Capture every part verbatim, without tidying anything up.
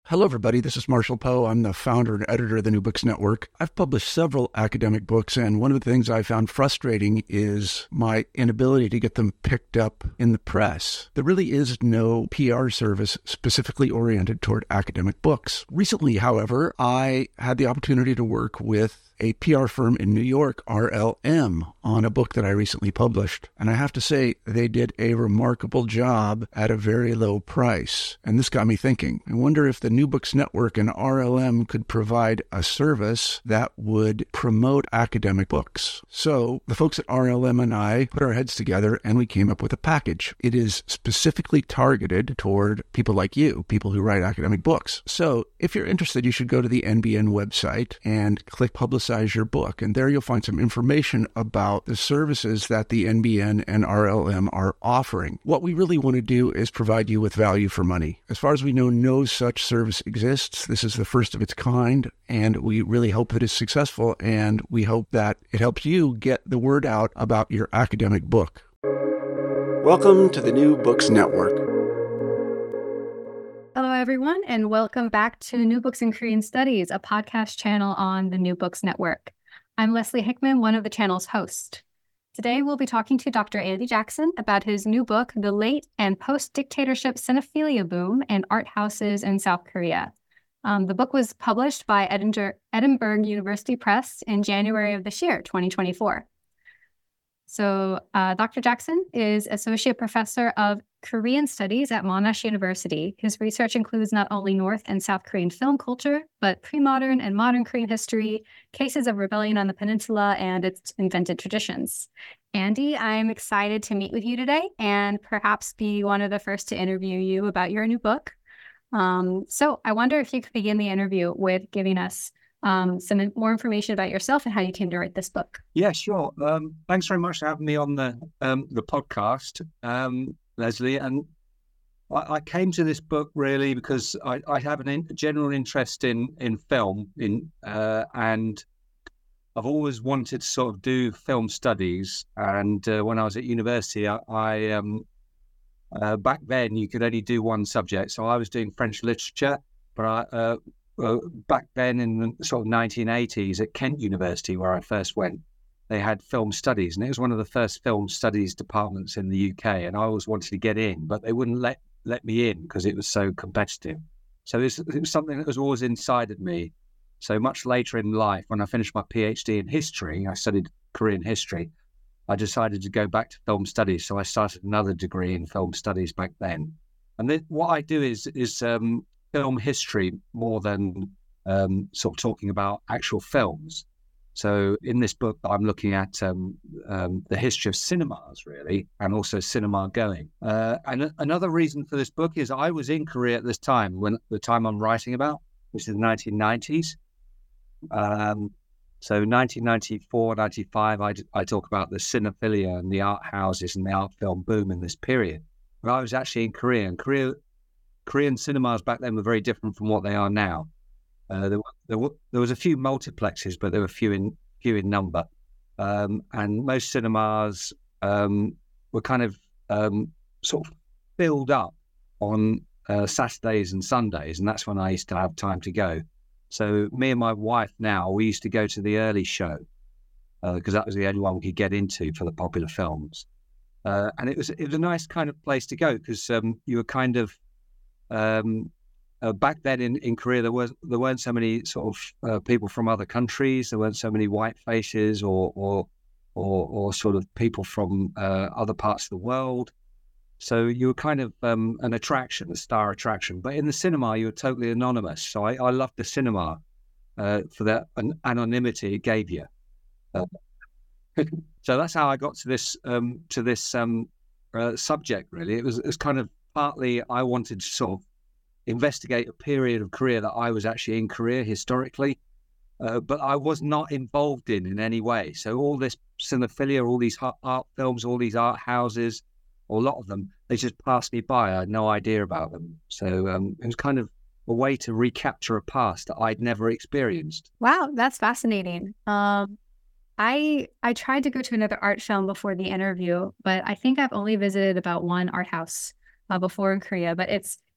Hello, everybody. This is Marshall Poe. I'm the founder and editor of the New Books Network. I've published several academic books, and one of the things I found frustrating is my inability to get them picked up in the press. There really is no P R service specifically oriented toward academic books. Recently, however, I had the opportunity to work with a P R firm in New York, R L M, on a book that I recently published. And I have to say, they did a remarkable job at a very low price. And this got me thinking. I wonder if the New Books Network and R L M could provide a service that would promote academic books. So the folks at R L M and I put our heads together and we came up with a package. It is specifically targeted toward people like you, people who write academic books. So if you're interested, you should go to the N B N website and click Publicize your book. And there you'll find some information about the services that the N B N and R L M are offering. What we really want to do is provide you with value for money. As far as we know, no such service exists. This is the first of its kind, and we really hope that it's successful, and we hope that it helps you get the word out about your academic book. Welcome to the New Books Network. Hello, everyone, and welcome back to New Books in Korean Studies, a podcast channel on the New Books Network. I'm Leslie Hickman, one of the channel's hosts. Today, we'll be talking to Doctor Andy Jackson about his new book, The Late and Post-Dictatorship Cinephilia Boom and Art Houses in South Korea. Um, the book was published by Edinburgh, Edinburgh University Press in January of this year, twenty twenty-four. So uh, Doctor Jackson is Associate Professor of Korean Studies at Monash University. His research includes not only North and South Korean film culture, but pre-modern and modern Korean history, cases of rebellion on the peninsula, and its invented traditions. Andy, I'm excited to meet with you today and perhaps be one of the first to interview you about your new book. Um, so I wonder if you could begin the interview with giving us Um, some more information about yourself and how you came to write this book. Yeah, sure. Um, thanks very much for having me on the um, the podcast, um, Leslie. And I, I came to this book really because I, I have a in, general interest in in film, in uh, and I've always wanted to sort of do film studies. And uh, when I was at university, I, I um, uh, back then you could only do one subject, so I was doing French literature, but I. Uh, Well, back then in the sort of nineteen eighties at Kent University, where I first went, they had film studies, and it was one of the first film studies departments in the U K. And I always wanted to get in, but they wouldn't let, let me in because it was so competitive. So it was, it was something that was always inside of me. So much later in life, when I finished my PhD in history, I studied Korean history, I decided to go back to film studies. So I started another degree in film studies back then. And then what I do is, is um, film history more than um, sort of talking about actual films. So in this book, I'm looking at um, um, the history of cinemas, really, and also cinema going. Uh, and another reason for this book is I was in Korea at this time, when the time I'm writing about, which is the nineteen nineties. Um, so nineteen ninety-four, ninety-five, I, I talk about the cinephilia and the art houses and the art film boom in this period. But I was actually in Korea, and Korea Korean cinemas back then were very different from what they are now. Uh, there, there, were, there was a few multiplexes, but there were few in few in number, um, and most cinemas um, were kind of um, sort of filled up on uh, Saturdays and Sundays, and that's when I used to have time to go. So me and my wife now, we used to go to the early show because uh, that was the only one we could get into for the popular films, uh, and it was it was a nice kind of place to go because um, you were kind of Um, uh, back then in, in Korea, there was there weren't so many sort of uh, people from other countries. There weren't so many white faces or or or, or sort of people from uh, other parts of the world. So you were kind of um, an attraction, a star attraction. But in the cinema, you were totally anonymous. So I, I loved the cinema uh, for that an- anonymity it gave you. Uh, so that's how I got to this um, to this um, uh, subject. Really, it was it was kind of. Partly, I wanted to sort of investigate a period of Korea that I was actually in Korea historically, uh, but I was not involved in in any way. So all this cinephilia, all these art films, all these art houses, or a lot of them, they just passed me by. I had no idea about them. So um, it was kind of a way to recapture a past that I'd never experienced. Wow, that's fascinating. Um, I I tried to go to another art film before the interview, but I think I've only visited about one art house Uh, before in Korea, but it's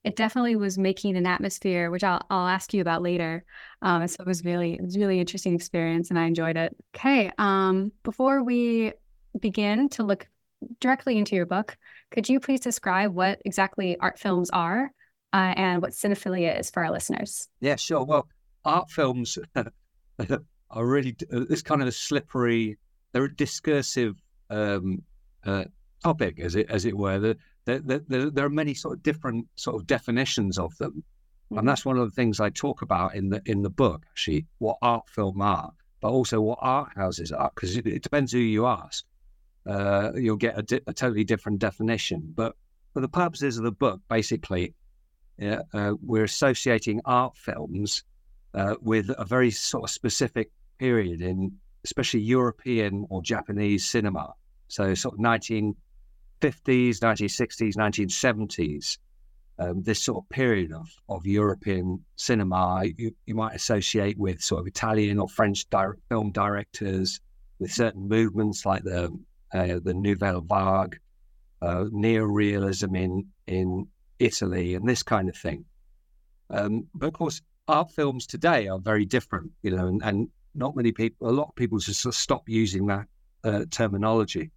it definitely was making an atmosphere, which I'll, I'll ask you about later. Um, so it was really, it was a really interesting experience and I enjoyed it. Okay. Um, before we begin to look directly into your book, could you please describe what exactly art films are uh, and what cinephilia is for our listeners? Yeah, sure. Well, art films are really, it's kind of a slippery, they're a discursive um, uh, topic, as it as it were. The, the, the, there are many sort of different sort of definitions of them, mm-hmm. and that's one of the things I talk about in the in the book. Actually, what art film are, but also what art houses are, because it, it depends who you ask. Uh, you'll get a, di- a totally different definition. But for the purposes of the book, basically, uh, uh, we're associating art films uh, with a very sort of specific period in, especially European or Japanese cinema. So sort of nineteen fifties, nineteen sixties, nineteen seventies, um, this sort of period of, of European cinema, you, you might associate with sort of Italian or French di- film directors, with certain movements like the uh, the Nouvelle Vague, uh, neorealism in in Italy, and this kind of thing. Um, but of course, art films today are very different, you know, and, and not many people, a lot of people just sort of stop using that uh, terminology.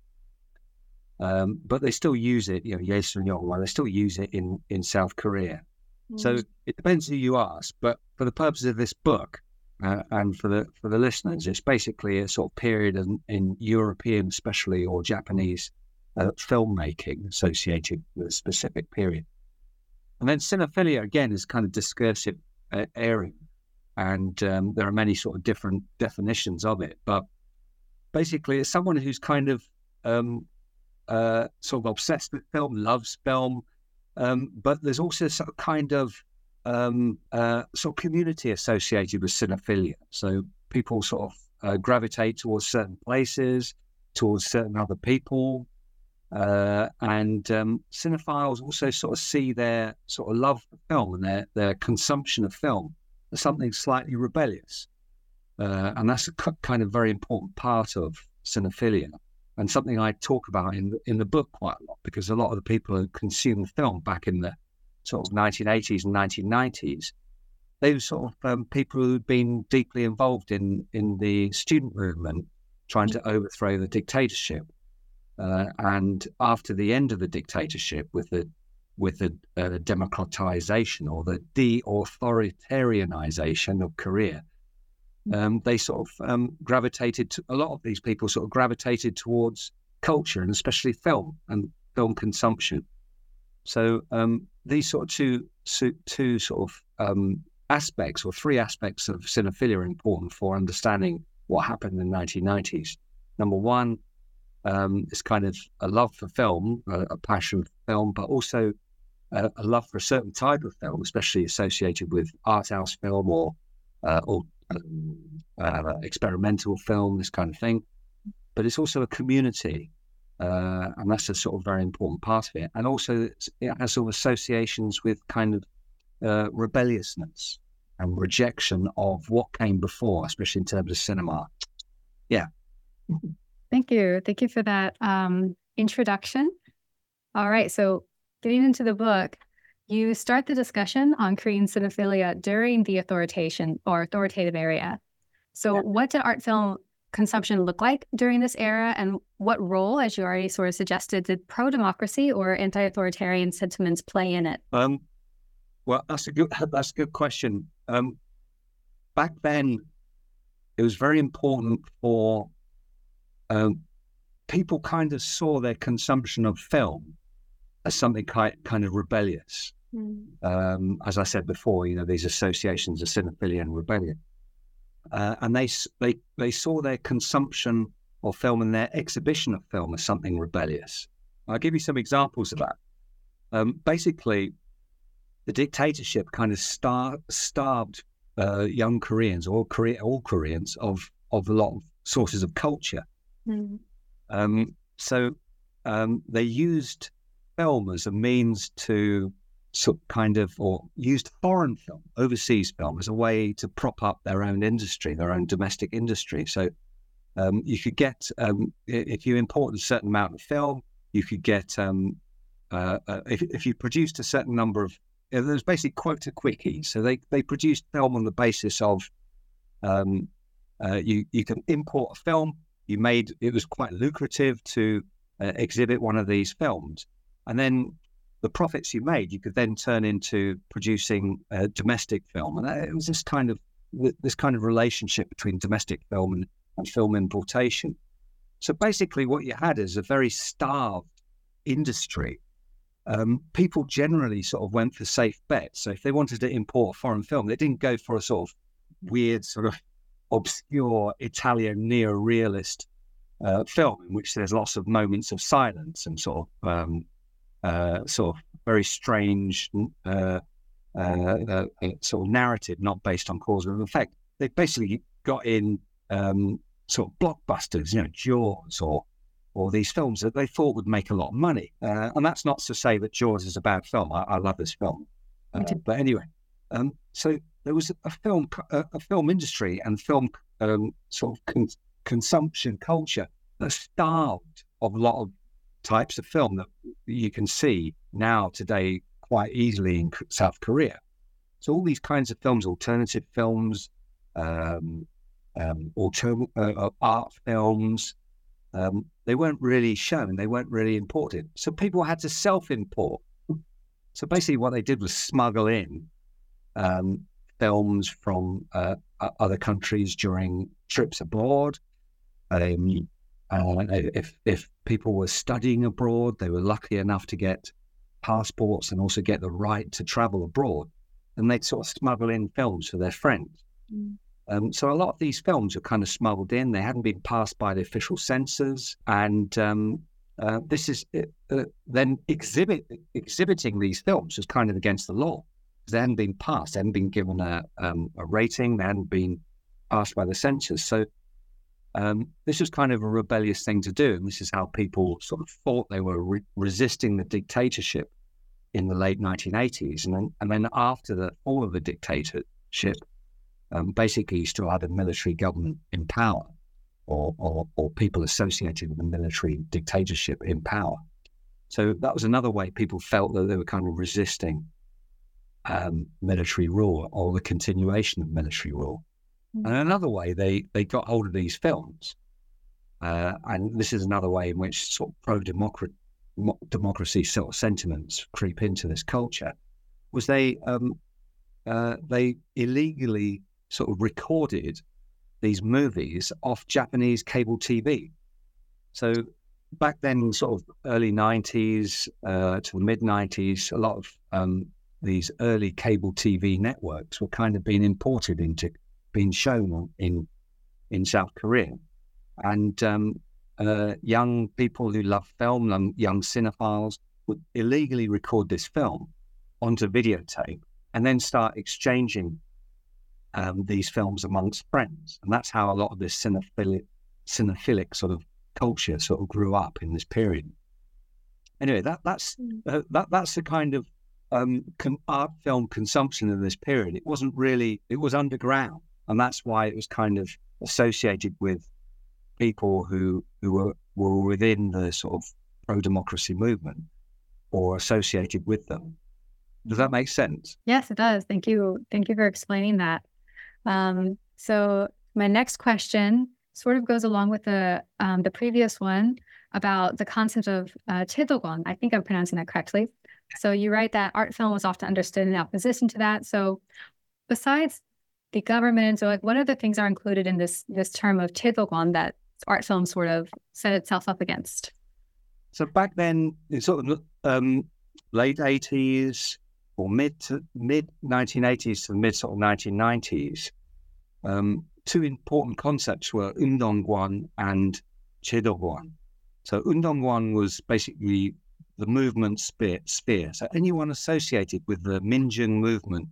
Um, but they still use it, you know, Jason Yong, they still use it in, in South Korea. Mm. So it depends who you ask. But for the purpose of this book uh, and for the for the listeners, it's basically a sort of period in, in European, especially, or Japanese uh, filmmaking associated with a specific period. And then cinephilia, again, is kind of discursive uh, area. And um, there are many sort of different definitions of it. But basically, it's someone who's kind of um, uh, sort of obsessed with film, loves film. Um, but there's also sort of kind of um, uh, sort of community associated with cinephilia. So people sort of uh, gravitate towards certain places, towards certain other people. Uh, and um, cinephiles also sort of see their sort of love for film and their, their consumption of film as something slightly rebellious. Uh, and that's a kind of very important part of cinephilia, and something I talk about in, in the book quite a lot, because a lot of the people who consumed film back in the sort of nineteen eighties and nineteen nineties, they were sort of um, people who'd been deeply involved in, in the student movement, trying to overthrow the dictatorship. Uh, and after the end of the dictatorship, with the with the uh, democratization or the de-authoritarianization of Korea, um, they sort of um, gravitated to, a lot of these people sort of gravitated towards culture, and especially film and film consumption. So um, these sort of two, two sort of um, aspects, or three aspects of cinephilia, are important for understanding what happened in the nineteen nineties. Number one, Um, it's kind of a love for film, a, a passion for film, but also a, a love for a certain type of film, especially associated with art house film or uh, or um, uh, experimental film, this kind of thing. But it's also a community, uh, and that's a sort of very important part of it. And also it's, it has sort of associations with kind of uh, rebelliousness and rejection of what came before, especially in terms of cinema. Yeah. Thank you. Thank you for that um, introduction. All right. So getting into the book, you start the discussion on Korean cinephilia during the authoritarian or authoritative era. So yeah. What did art film consumption look like during this era? And what role, as you already sort of suggested, did pro-democracy or anti-authoritarian sentiments play in it? Um, well, that's a good, that's a good question. Um, back then, it was very important for Um, people kind of saw their consumption of film as something kind, kind of rebellious. Mm. Um, as I said before, you know, these associations of cinephilia and rebellion. Uh, and they, they, they saw their consumption of film and their exhibition of film as something rebellious. I'll give you some examples of that. Um, basically, the dictatorship kind of star, starved uh, young Koreans, or Korea, all Koreans, of, of a lot of sources of culture. Mm. Um, so um, they used film as a means to sort of kind of, or used foreign film, overseas film, as a way to prop up their own industry, their own domestic industry. So um, you could get, um, if you imported a certain amount of film, you could get, um, uh, uh, if, if you produced a certain number of there was basically quota quickie. So they, they produced film on the basis of um, uh, you you can import a film. You made it was quite lucrative to uh, exhibit one of these films, and then the profits you made you could then turn into producing a domestic film. And it was this kind of this kind of relationship between domestic film and, and film importation. So basically, what you had is a very starved industry. Um, people generally sort of went for safe bets. So if they wanted to import a foreign film, they didn't go for a sort of weird, sort of obscure Italian neo-realist uh, film in which there's lots of moments of silence and sort of um, uh, sort of very strange uh, uh, uh, sort of narrative, not based on cause and effect. They basically got in um, sort of blockbusters, you know, Jaws or or these films that they thought would make a lot of money. Uh, and that's not to say that Jaws is a bad film. I, I love this film. Uh, but anyway, um, so there was a film, a, a film industry and film um, sort of con- consumption culture that starved of a lot of types of film that you can see now today quite easily in South Korea. So all these kinds of films, alternative films, um, um, alter- uh, art films, Um, they weren't really shown, they weren't really imported. So people had to self-import. So basically what they did was smuggle in um, films from uh, other countries during trips abroad. Um, uh, if, if people were studying abroad, they were lucky enough to get passports and also get the right to travel abroad. And they'd sort of smuggle in films for their friends. Mm. Um, so a lot of these films were kind of smuggled in. They hadn't been passed by the official censors. And um, uh, this is uh, then exhibit exhibiting these films was kind of against the law. They hadn't been passed. They hadn't been given a, um, a rating. They hadn't been passed by the censors. So um, this was kind of a rebellious thing to do. And this is how people sort of thought they were re- resisting the dictatorship in the late nineteen eighties. And then, and then after the fall of the dictatorship, Um, basically, you still had a military government in power, or, or or people associated with the military dictatorship in power. So that was another way people felt that they were kind of resisting um, military rule or the continuation of military rule. Mm-hmm. And another way, they they got hold of these films, uh, and this is another way in which sort of pro-democracy democracy sort of sentiments creep into this culture, was they um, uh, they illegally sort of recorded these movies off Japanese cable T V. So back then, sort of early nineties uh, to the mid nineties, a lot of um, these early cable T V networks were kind of being imported into, being shown in in South Korea. And um, uh, young people who love film, young cinephiles, would illegally record this film onto videotape and then start exchanging Um, these films amongst friends. And that's how a lot of this cinephilic, cinephilic sort of culture sort of grew up in this period. Anyway, that that's uh, that that's the kind of um, con- art film consumption in this period. It wasn't really, it was underground. And that's why it was kind of associated with people who, who were, were within the sort of pro-democracy movement or associated with them. Does that make sense? Yes, it does. Thank you. Thank you for explaining that. Um, so my next question sort of goes along with the um, the previous one about the concept of uh, Chaedogon. I think I'm pronouncing that correctly. So you write that art film was often understood in opposition to that. So besides the government, so like what other things are included in this this term of Chaedogon that art film sort of set itself up against? So back then, in sort of um, late eighties, or mid to mid nineteen eighties to the mid sort of nineteen nineties, um, two important concepts were Undongwan and Chaedogon. So Undongwan was basically the movement sphere, sphere. So anyone associated with the Minjung movement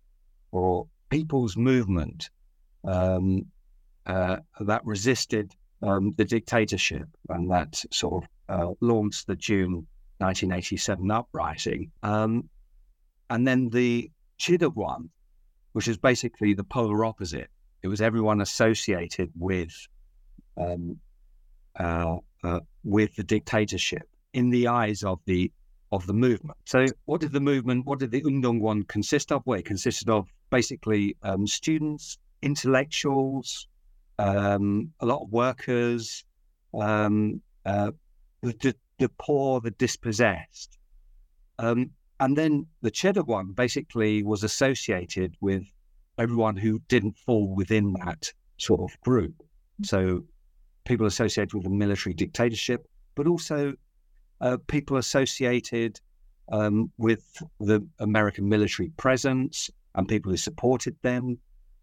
or people's movement um, uh, that resisted um, the dictatorship and that sort of uh, launched the June nineteen eighty-seven uprising. Um, And then the Chaedogon, which is basically the polar opposite. It was everyone associated with um, uh, uh, with the dictatorship in the eyes of the of the movement. So what did the movement, what did the Undongwan consist of? Well, it consisted of basically um, students, intellectuals, um, a lot of workers, um, uh, the, the poor, the dispossessed. Um, and then the Chedogwan basically was associated with everyone who didn't fall within that sort of group. So people associated with the military dictatorship, but also uh, people associated um, with the American military presence and people who supported them.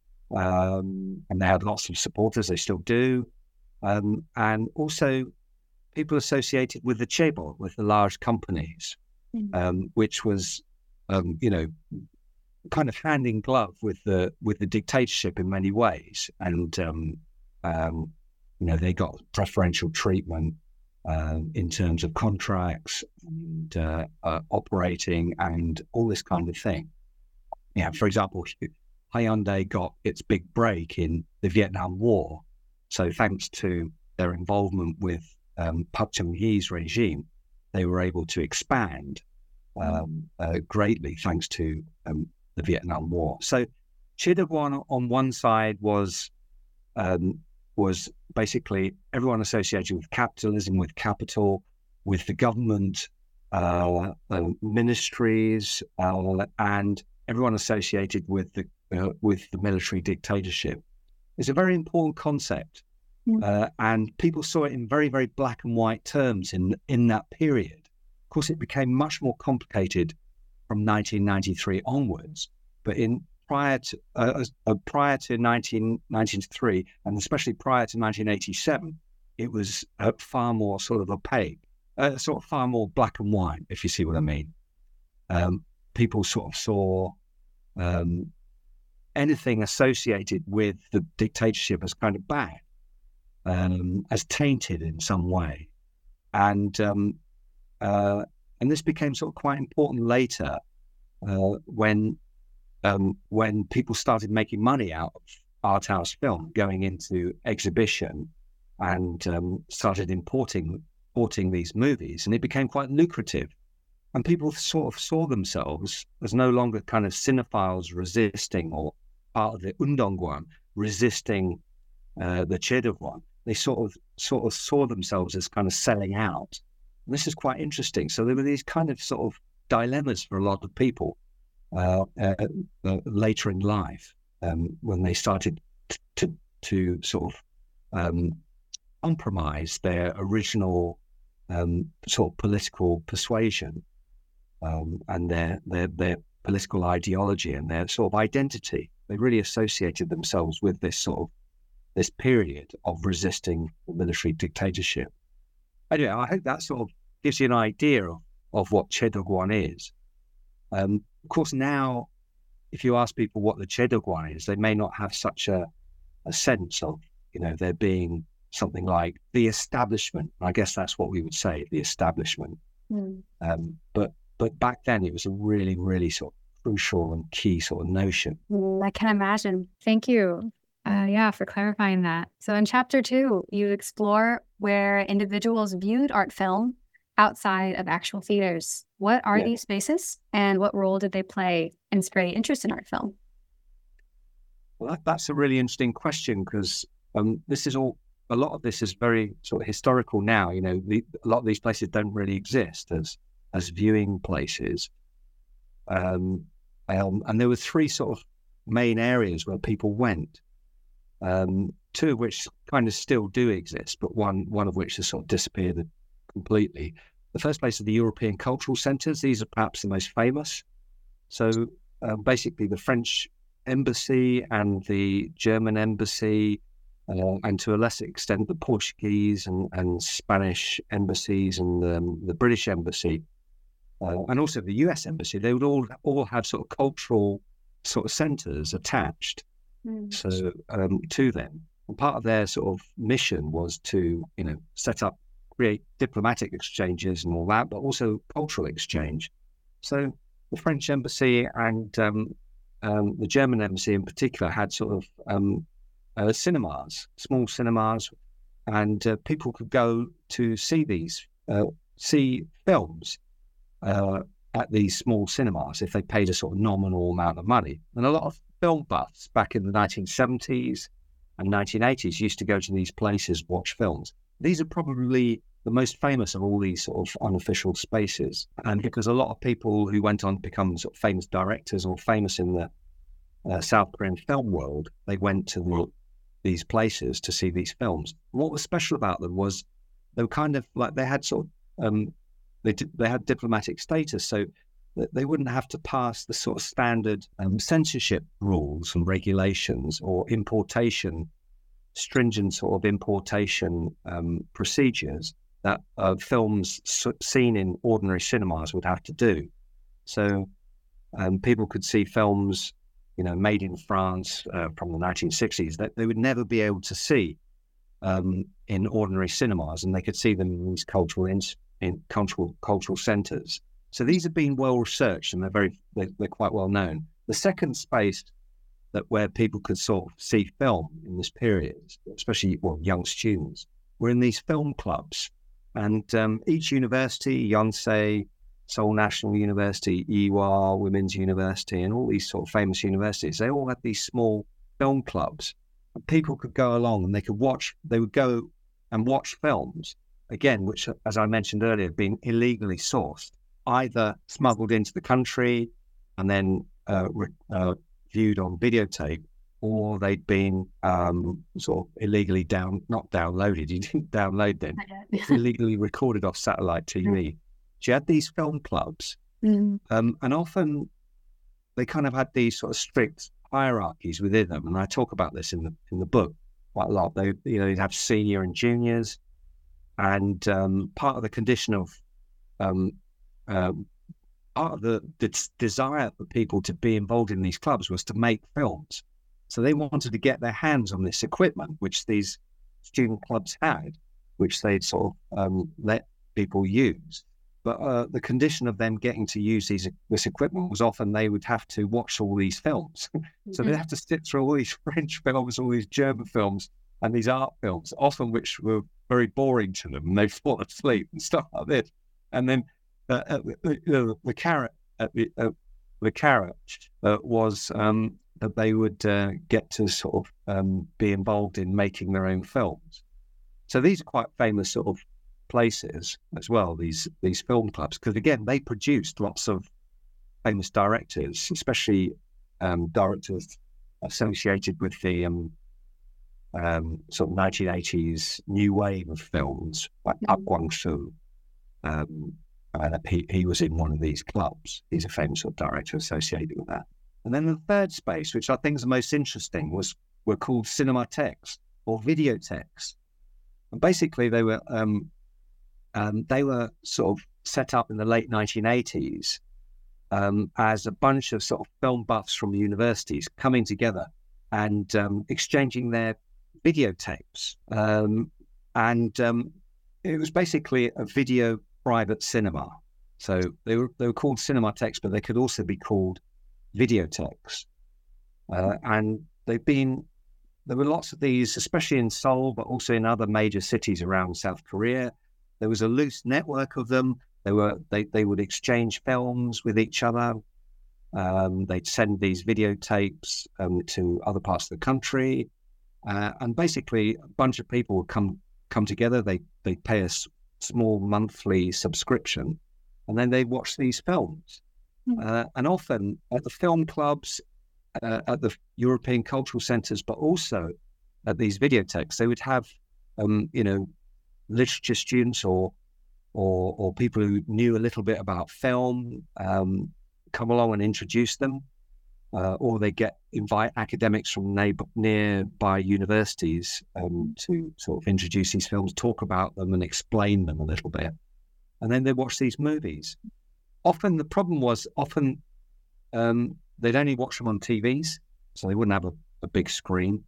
Um, and they had lots of supporters, they still do. Um, and also people associated with the Chaebol, with the large companies, mm. um, which was, um, you know, kind of hand in glove with the with the dictatorship in many ways. And, um, um, you know, they got preferential treatment uh, in terms of contracts and uh, uh, operating and all this kind of thing. Yeah, for example, Hyundai got its big break in the Vietnam War. So thanks to their involvement with um, Park Chung-hee's regime, they were able to expand um, uh, greatly thanks to um, the Vietnam War. So Chedogwan on one side was um, was basically everyone associated with capitalism, with capital, with the government, uh, uh, ministries, uh, and everyone associated with the uh, with the military dictatorship. It's a very important concept, mm. uh, and people saw it in very, very black and white terms in in that period. Of course, it became much more complicated from nineteen ninety-three onwards. But in prior to uh, uh, prior to nineteen ninety-three, and especially prior to nineteen eighty-seven, it was uh, far more sort of opaque, uh, sort of far more black and white, if you see what I mean. Um, people sort of saw um, anything associated with the dictatorship as kind of bad, um, as tainted in some way, and um, uh, and this became sort of quite important later uh, when um, when people started making money out of art house film, going into exhibition, and um, started importing importing these movies, and it became quite lucrative. And people sort of saw themselves as no longer kind of cinephiles resisting or part of the Undongwan resisting uh, the Chedogwan. They sort of sort of saw themselves as kind of selling out. And this is quite interesting. So there were these kind of sort of dilemmas for a lot of people uh, uh, uh, later in life um, when they started t- to to sort of um, compromise their original um, sort of political persuasion. Um, and their, their their political ideology and their sort of identity. They really associated themselves with this sort of this period of resisting the military dictatorship. Anyway, I hope that sort of gives you an idea of, of what Chedogwan is. Um, of course, now, if you ask people what the Chedogwan is, they may not have such a, a sense of, you know, there being something like the establishment. I guess that's what we would say, the establishment. Mm. Um, but But back then, it was a really, really sort of crucial and key sort of notion. I can imagine. Thank you. Uh, yeah, for clarifying that. So in chapter two, you explore where individuals viewed art film outside of actual theaters. What are yeah. these spaces, and what role did they play in spreading interest in art film? Well, that, that's a really interesting question, because um, this is all, a lot of this is very sort of historical now. You know, the, a lot of these places don't really exist as as viewing places. Um, um, and there were three sort of main areas where people went, um, two of which kind of still do exist, but one one of which has sort of disappeared completely. The first place are the European cultural centres. These are perhaps the most famous. So uh, basically the French embassy and the German embassy, Uh, and to a lesser extent, the Portuguese and, and Spanish embassies and um, the British embassy, uh, and also the U S embassy, they would all all have sort of cultural sort of centres attached mm. so um, to them. And part of their sort of mission was to, you know, set up, create diplomatic exchanges and all that, but also cultural exchange. So the French embassy and um, um, the German embassy in particular had sort of um, Uh, cinemas, small cinemas, and uh, people could go to see these, uh, see films. uh, at these small cinemas if they paid a sort of nominal amount of money. And a lot of film buffs back in the nineteen seventies and nineteen eighties used to go to these places, watch films. These are probably the most famous of all these sort of unofficial spaces. And because a lot of people who went on to become sort of famous directors or famous in the uh, South Korean film world, they went to the, these places to see these films. What was special about them was they were kind of like, they had sort of, um, they, did, they had diplomatic status, so that they wouldn't have to pass the sort of standard um, censorship rules and regulations or importation, stringent sort of importation um, procedures that uh, films seen in ordinary cinemas would have to do. So um, people could see films, you know, made in France uh, from the nineteen sixties that they would never be able to see um, in ordinary cinemas, and they could see them in these cultural in, in cultural cultural centres. So these have been well researched, and they're very they're, they're quite well known. The second space that where people could sort of see film in this period, especially well young students, were in these film clubs. And um, each university, Yonsei, Seoul National University, Ewha Women's University, and all these sort of famous universities, they all had these small film clubs. And people could go along and they could watch, they would go and watch films, again, which, as I mentioned earlier, have been illegally sourced, either smuggled into the country and then uh, re- uh, viewed on videotape, or they'd been um, sort of illegally down, not downloaded, you didn't download them, illegally recorded off satellite T V. Mm. So you had these film clubs, mm. um, and often they kind of had these sort of strict hierarchies within them. And I talk about this in the in the book quite a lot. They, you know, they'd have senior and juniors, and um, part of the condition of um, um, part of the, the desire for people to be involved in these clubs was to make films. So they wanted to get their hands on this equipment, which these student clubs had, which they'd sort of um, let people use. But uh, the condition of them getting to use these this equipment was often they would have to watch all these films. So they'd have to sit through all these French films, all these German films, and these art films, often which were very boring to them, and they'd fall asleep and stuff like this. And then uh, uh, the, the carrot, uh, the, uh, the carrot uh, was... Um, that they would uh, get to sort of um, be involved in making their own films. So these are quite famous sort of places as well, these these film clubs, because again, they produced lots of famous directors, especially um, directors associated with the um, um, sort of nineteen eighties new wave of films, like Park Kwang-soo. Um, and he, he was in one of these clubs. He's a famous sort of director associated with that. And then the third space, which I think is the most interesting, was were called cinematheques or videotheques. And basically, they were um, um, they were sort of set up in the late nineteen eighties um, as a bunch of sort of film buffs from the universities coming together and um, exchanging their videotapes. Um, and um, it was basically a video private cinema. So they were they were called cinematheques, but they could also be called videotheques, uh, and they've been there were lots of these, especially in Seoul, but also in other major cities around South Korea. There was a loose network of them. They were they they would exchange films with each other. Um, they'd send these videotapes um, to other parts of the country, uh, and basically a bunch of people would come come together. They they pay a s- small monthly subscription, and then they watch these films. Uh, and often at the film clubs, uh, at the European cultural centres, but also at these videotheques, they would have, um, you know, literature students or, or or people who knew a little bit about film um, come along and introduce them, uh, or they get invite academics from neighbor, nearby universities um, to sort of introduce these films, talk about them, and explain them a little bit, and then they watch these movies. Often the problem was often um, they'd only watch them on T Vs, so they wouldn't have a, a big screen.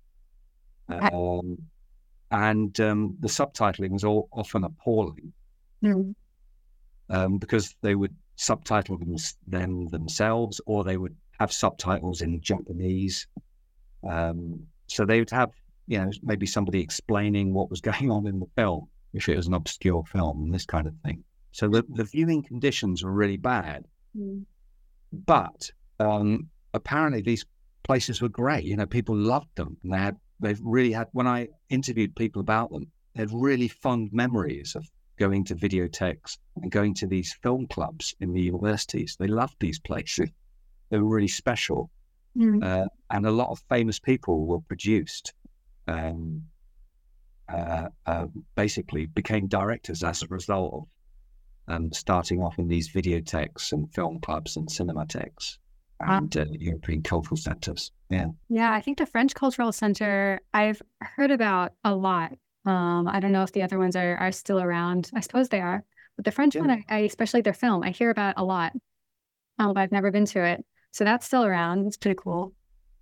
Um, and um, the subtitling was all, often appalling mm. um, because they would subtitle them, them themselves, or they would have subtitles in Japanese. Um, so they would have, you know, maybe somebody explaining what was going on in the film, if it was an obscure film, and this kind of thing. So the, the viewing conditions were really bad. Mm. But um, apparently these places were great. You know, people loved them. And they had, they've really had, when I interviewed people about them, they had really fond memories of going to videotheques and going to these film clubs in the universities. They loved these places. They were really special. Mm. Uh, and a lot of famous people were produced, um, uh, uh, basically became directors as a result of um, starting off in these videotheques and film clubs and cinematheques and uh, European cultural centres. Yeah. Yeah, I think the French Cultural Center I've heard about a lot. Um, I don't know if the other ones are, are still around. I suppose they are. But the French Yeah. one, I, I especially their film, I hear about a lot. Um, but I've never been to it. So that's still around. It's pretty cool.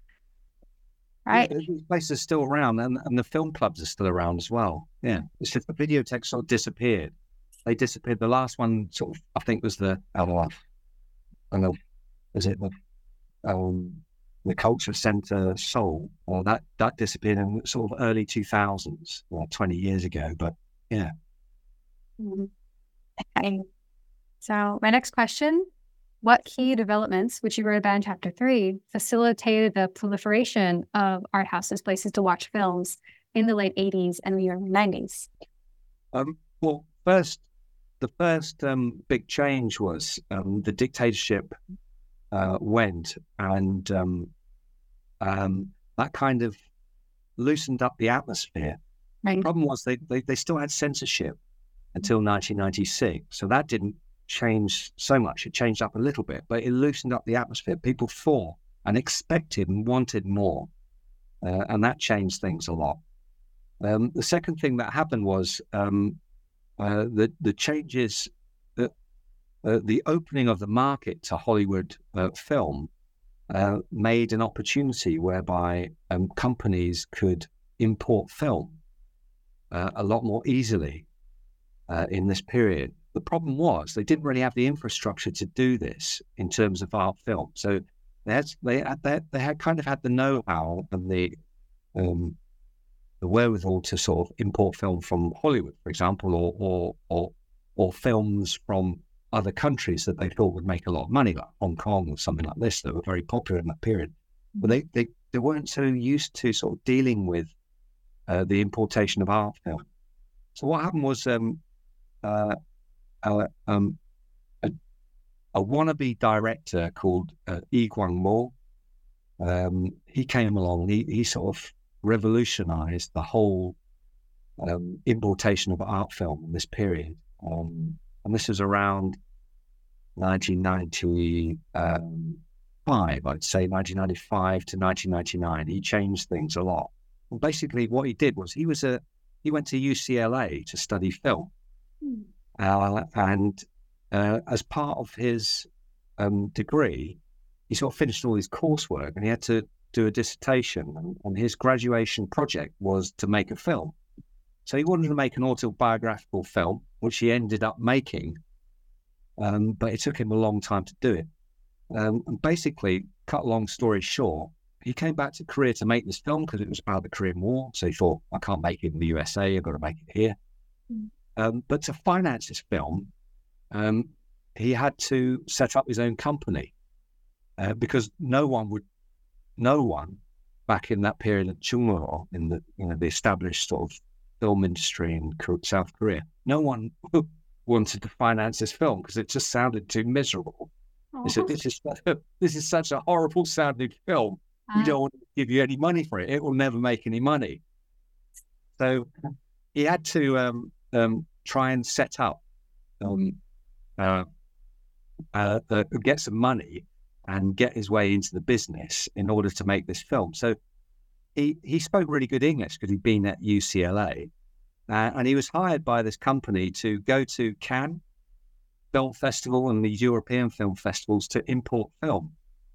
Right. Yeah, these places are still around, and, and the film clubs are still around as well. Yeah. It's just the videotheques sort of disappeared. They disappeared. The last one sort of, I think, was the, I don't know, I don't know, is it the, um, the Culture Centre Seoul? Or that, that disappeared in sort of early two thousands, well, twenty years ago. But yeah. Mhm. Okay. So my next question, what key developments, which you wrote about in chapter three, facilitated the proliferation of art houses, places to watch films in the late eighties and the early nineties? Um, well, first, the first um, big change was um, the dictatorship uh, went, and um, um, that kind of loosened up the atmosphere. Right. The problem was they, they, they still had censorship until nineteen ninety-six, so that didn't change so much. It changed up a little bit, but it loosened up the atmosphere. People thought and expected and wanted more, uh, and that changed things a lot. Um, the second thing that happened was um, uh, the the changes, the uh, the opening of the market to Hollywood uh, film uh, made an opportunity whereby um, companies could import film uh, a lot more easily uh, in this period. The problem was they didn't really have the infrastructure to do this in terms of art film. So they had they had, they had, they had kind of had the know-how and the um, the wherewithal to sort of import film from Hollywood, for example, or or or, or films from other countries that they thought would make a lot of money, like Hong Kong or something like this, that were very popular in that period. But they they, they weren't so used to sort of dealing with uh, the importation of art film. So what happened was um, uh, uh, um, a, a wannabe director called uh, Lee Kwang-mo, um, he came along. He he sort of revolutionized the whole um, importation of art film in this period. Um, and this was around nineteen ninety-five, I'd say nineteen ninety-five to nineteen ninety-nine. He changed things a lot. And basically what he did was he was a, he went to U C L A to study film. Mm. Uh, and uh, as part of his um, degree, he sort of finished all his coursework and he had to do a dissertation, and, and his graduation project was to make a film. So he wanted to make an autobiographical film, which he ended up making, um, but it took him a long time to do it. Um, and basically, cut a long story short, he came back to Korea to make this film because it was about the Korean War. So he thought, I can't make it in the U S A, I've got to make it here. Mm. Um, but to finance his film, um, he had to set up his own company uh, because no one would No one back in that period of Chungmo, in the you know the established sort of film industry in South Korea, no one wanted to finance this film because it just sounded too miserable. Oh. They said, "This is this is such a horrible sounding film. We Uh, don't want to give you any money for it. It will never make any money." So he had to um, um, try and set up, um, uh, uh, uh, get some money and get his way into the business in order to make this film. So he, he spoke really good English because he'd been at U C L A, uh, and he was hired by this company to go to Cannes Film Festival and the European film festivals to import film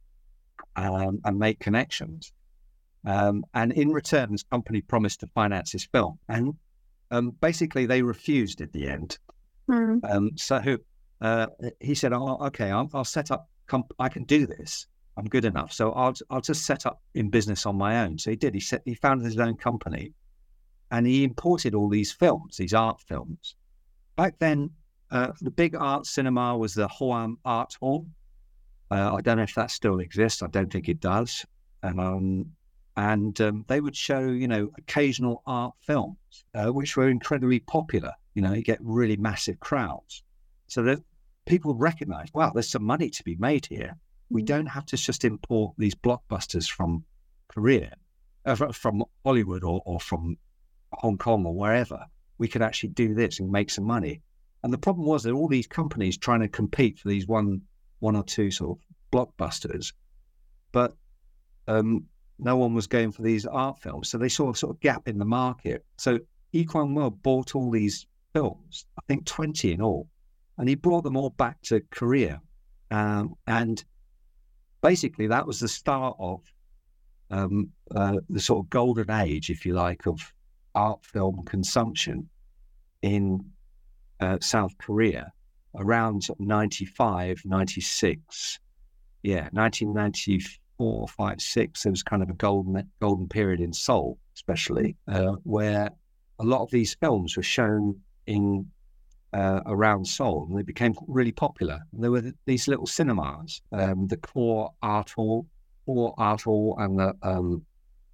um, and make connections. Um, and in return, this company promised to finance his film. And um, basically they refused at the end. mm. Um, so uh, he said, oh, okay, I'll, I'll set up, comp- I can do this. I'm good enough. So I'll, I'll just set up in business on my own. So he did. He set, he founded his own company and he imported all these films, these art films. Back then, uh, the big art cinema was the Hoam Art Hall. Uh, I don't know if that still exists. I don't think it does. Um, and um, they would show, you know, occasional art films, uh, which were incredibly popular. You know, you get really massive crowds. So that people recognize, wow, there's some money to be made here. We don't have to just import these blockbusters from Korea, uh, from Hollywood or, or from Hong Kong or wherever. We could actually do this and make some money. And the problem was that all these companies trying to compete for these one, one or two sort of blockbusters, but um, no one was going for these art films. So they saw a sort of gap in the market. So Lee Kwang-mo bought all these films, I think twenty in all, and he brought them all back to Korea. Um, and basically that was the start of um, uh, the sort of golden age, if you like, of art film consumption in uh, South Korea around ninety-five, ninety-six. Yeah, nineteen ninety-four, five, six, there was kind of a golden golden period in Seoul, especially, uh, where a lot of these films were shown in uh, around Seoul, and they became really popular. And there were th- these little cinemas, um, the Core Art Hall, Core Art Hall, and the um,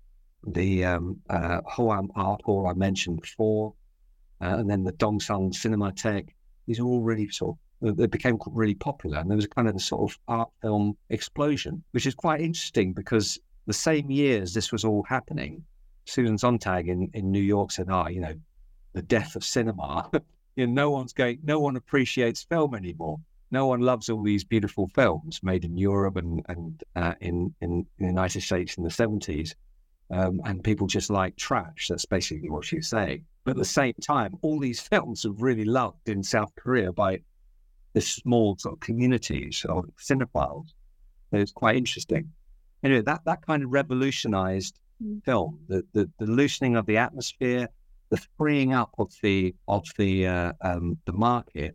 the um, uh, Hoam Art Hall I mentioned before, uh, and then the Dongsan Cinematheque. These are all really sort of, they became really popular, and there was kind of a sort of art film explosion, which is quite interesting because the same years this was all happening, Susan Sontag in, in New York said, "Ah, oh, you know, the death of cinema. you know, no one's going, no one appreciates film anymore. No one loves all these beautiful films made in Europe and and uh, in, in in the United States in the seventies, um, and people just like trash." That's basically what she was saying. But at the same time, all these films are really loved in South Korea by this small sort of communities of cinephiles. It's quite interesting. Anyway, that, that kind of revolutionized mm. film, the, the the loosening of the atmosphere, the freeing up of the of the uh, um, the market,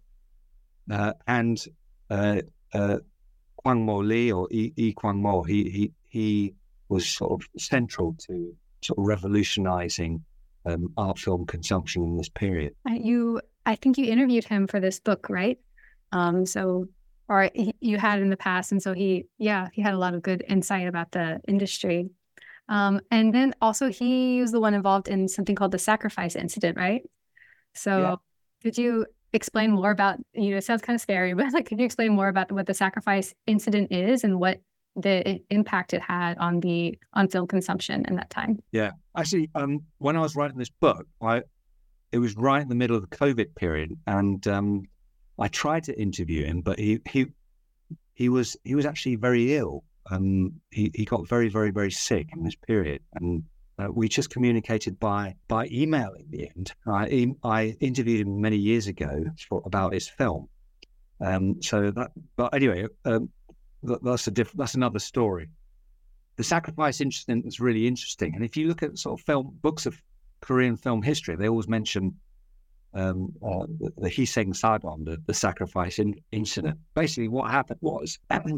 uh, and uh, uh, Kwang-mo Lee or E. e. Kwang-mo, he he he was sort of central to sort of revolutionizing um, art film consumption in this period. You, I think you interviewed him for this book, right? Um, so, or he, you had in the past, and so he, yeah, he had a lot of good insight about the industry. Um, and then also he was the one involved in something called the Sacrifice Incident, right? So, yeah. Could you explain more about? You know, it sounds kind of scary, but like, could you explain more about what the Sacrifice Incident is and what the impact it had on the on film consumption in that time? Yeah, actually, um, when I was writing this book, I it was right in the middle of the COVID period, and um, I tried to interview him, but he he he was he was actually very ill. Um, he he got very very very sick in this period, and uh, we just communicated by by email in the end. I I interviewed him many years ago for, about his film. Um, so that, but anyway, um, that, that's a diff, that's another story. The Sacrifice Incident is really interesting, and if you look at sort of film books of Korean film history, they always mention um, uh, the, the Hiseng Sadon, the, the Sacrifice in, Incident. Basically, what happened was,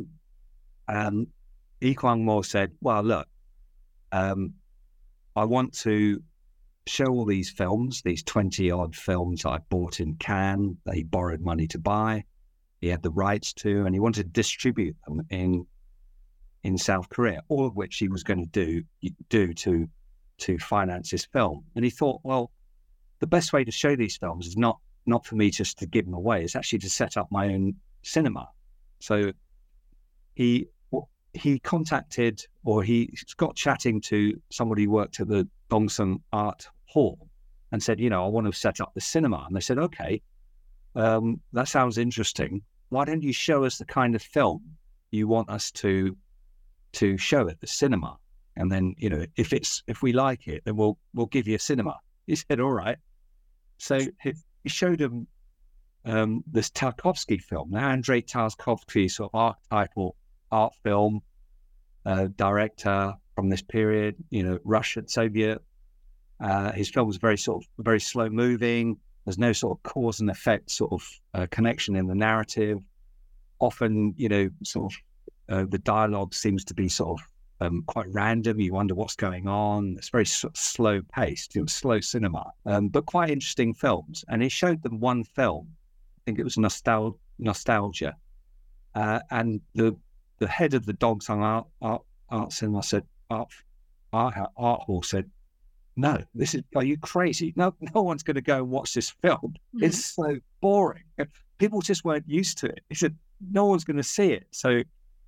um, Lee Kwang-mo said, "Well, look, um, I want to show all these films, these twenty odd films I bought in Cannes, that he borrowed money to buy, he had the rights to, and he wanted to distribute them in in South Korea, all of which he was going to do do to to finance his film." And he thought, well, the best way to show these films is not not for me just to give them away, it's actually to set up my own cinema. So he he contacted, or he got chatting to somebody who worked at the Dongsan Art Hall and said, you know, I want to set up the cinema. And they said, okay, um, that sounds interesting. Why don't you show us the kind of film you want us to to show at the cinema? And then, you know, if it's if we like it, then we'll we'll give you a cinema. He said, all right. So he, he showed him um, this Tarkovsky film, the Andrei Tarkovsky sort of archetypal art film uh, director from this period, you know, Russian, Soviet. Uh, his film was very sort of very slow moving. There's no sort of cause and effect sort of uh, connection in the narrative. Often, you know, sort of uh, the dialogue seems to be sort of um, quite random. You wonder what's going on. It's very sort of slow paced, you know, slow cinema, um, but quite interesting films. And he showed them one film think it was Nostal- Nostalgia. Uh, and the the head of the Dogs on Art, art, art cinema said, Art, art, art Hall said, no, this is, are you crazy? No, no one's going to go and watch this film. Mm-hmm. It's so boring. People just weren't used to it. He said, no one's going to see it. So,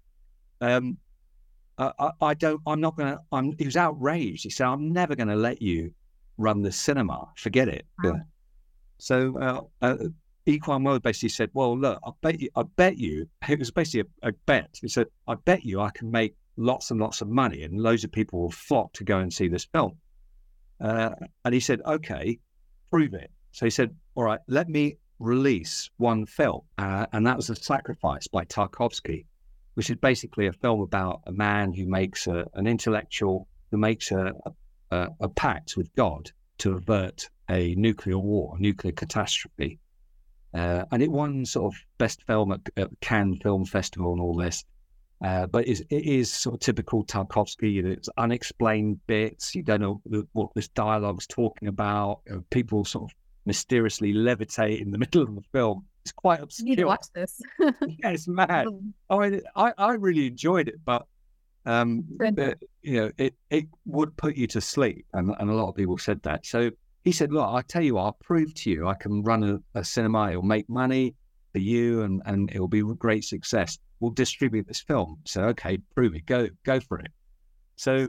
um, I, I don't, I'm not going to, I'm, he was outraged. He said, I'm never going to let you run the cinema. Forget it. Wow. Yeah. So, uh, uh, Lee Kuan Yew basically said, well, look, I bet you, I bet you, it was basically a, a bet. He said, I bet you I can make lots and lots of money and loads of people will flock to go and see this film. Uh, and he said, okay, prove it. So he said, all right, let me release one film. Uh, and that was The Sacrifice by Tarkovsky, which is basically a film about a man who makes a, an intellectual, who makes a, a, a pact with God to avert a nuclear war, a nuclear catastrophe. Uh, and it won sort of best film at, at Cannes Film Festival and all this. Uh, but it is, it is sort of typical Tarkovsky. You know, it's unexplained bits. You don't know what this dialogue's talking about. You know, people sort of mysteriously levitate in the middle of the film. It's quite obscure. You need to watch this. Yeah, it's mad. I mean, I, I really enjoyed it, but um, it, you know, it it would put you to sleep, and, and a lot of people said that. So he said, "Look, I tell you what, I'll prove to you I can run a, a cinema. It'll make money for you, and and it'll be a great success. We'll distribute this film." So, okay, prove it. Go, go for it. So,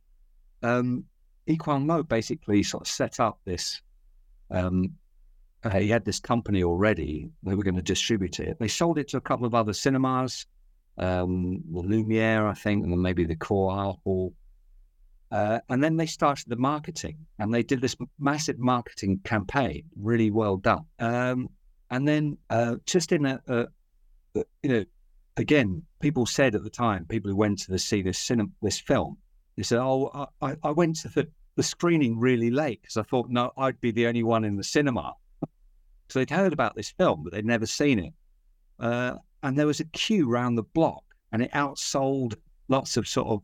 um, Lee Kuan Yew basically sort of set up this. Um, uh, he had this company already. They were going to distribute it. They sold it to a couple of other cinemas, um, the Lumiere, I think, and then maybe the Core Hall. Uh, and then they started the marketing, and they did this massive marketing campaign, really well done. Um, and then uh, just in a, a, a you know. Again, people said at the time, people who went to the, see this cinema, this film, they said, oh, I, I went to the, the screening really late because I thought, no, I'd be the only one in the cinema. So they'd heard about this film, but they'd never seen it. Uh, and there was a queue around the block, and it outsold lots of sort of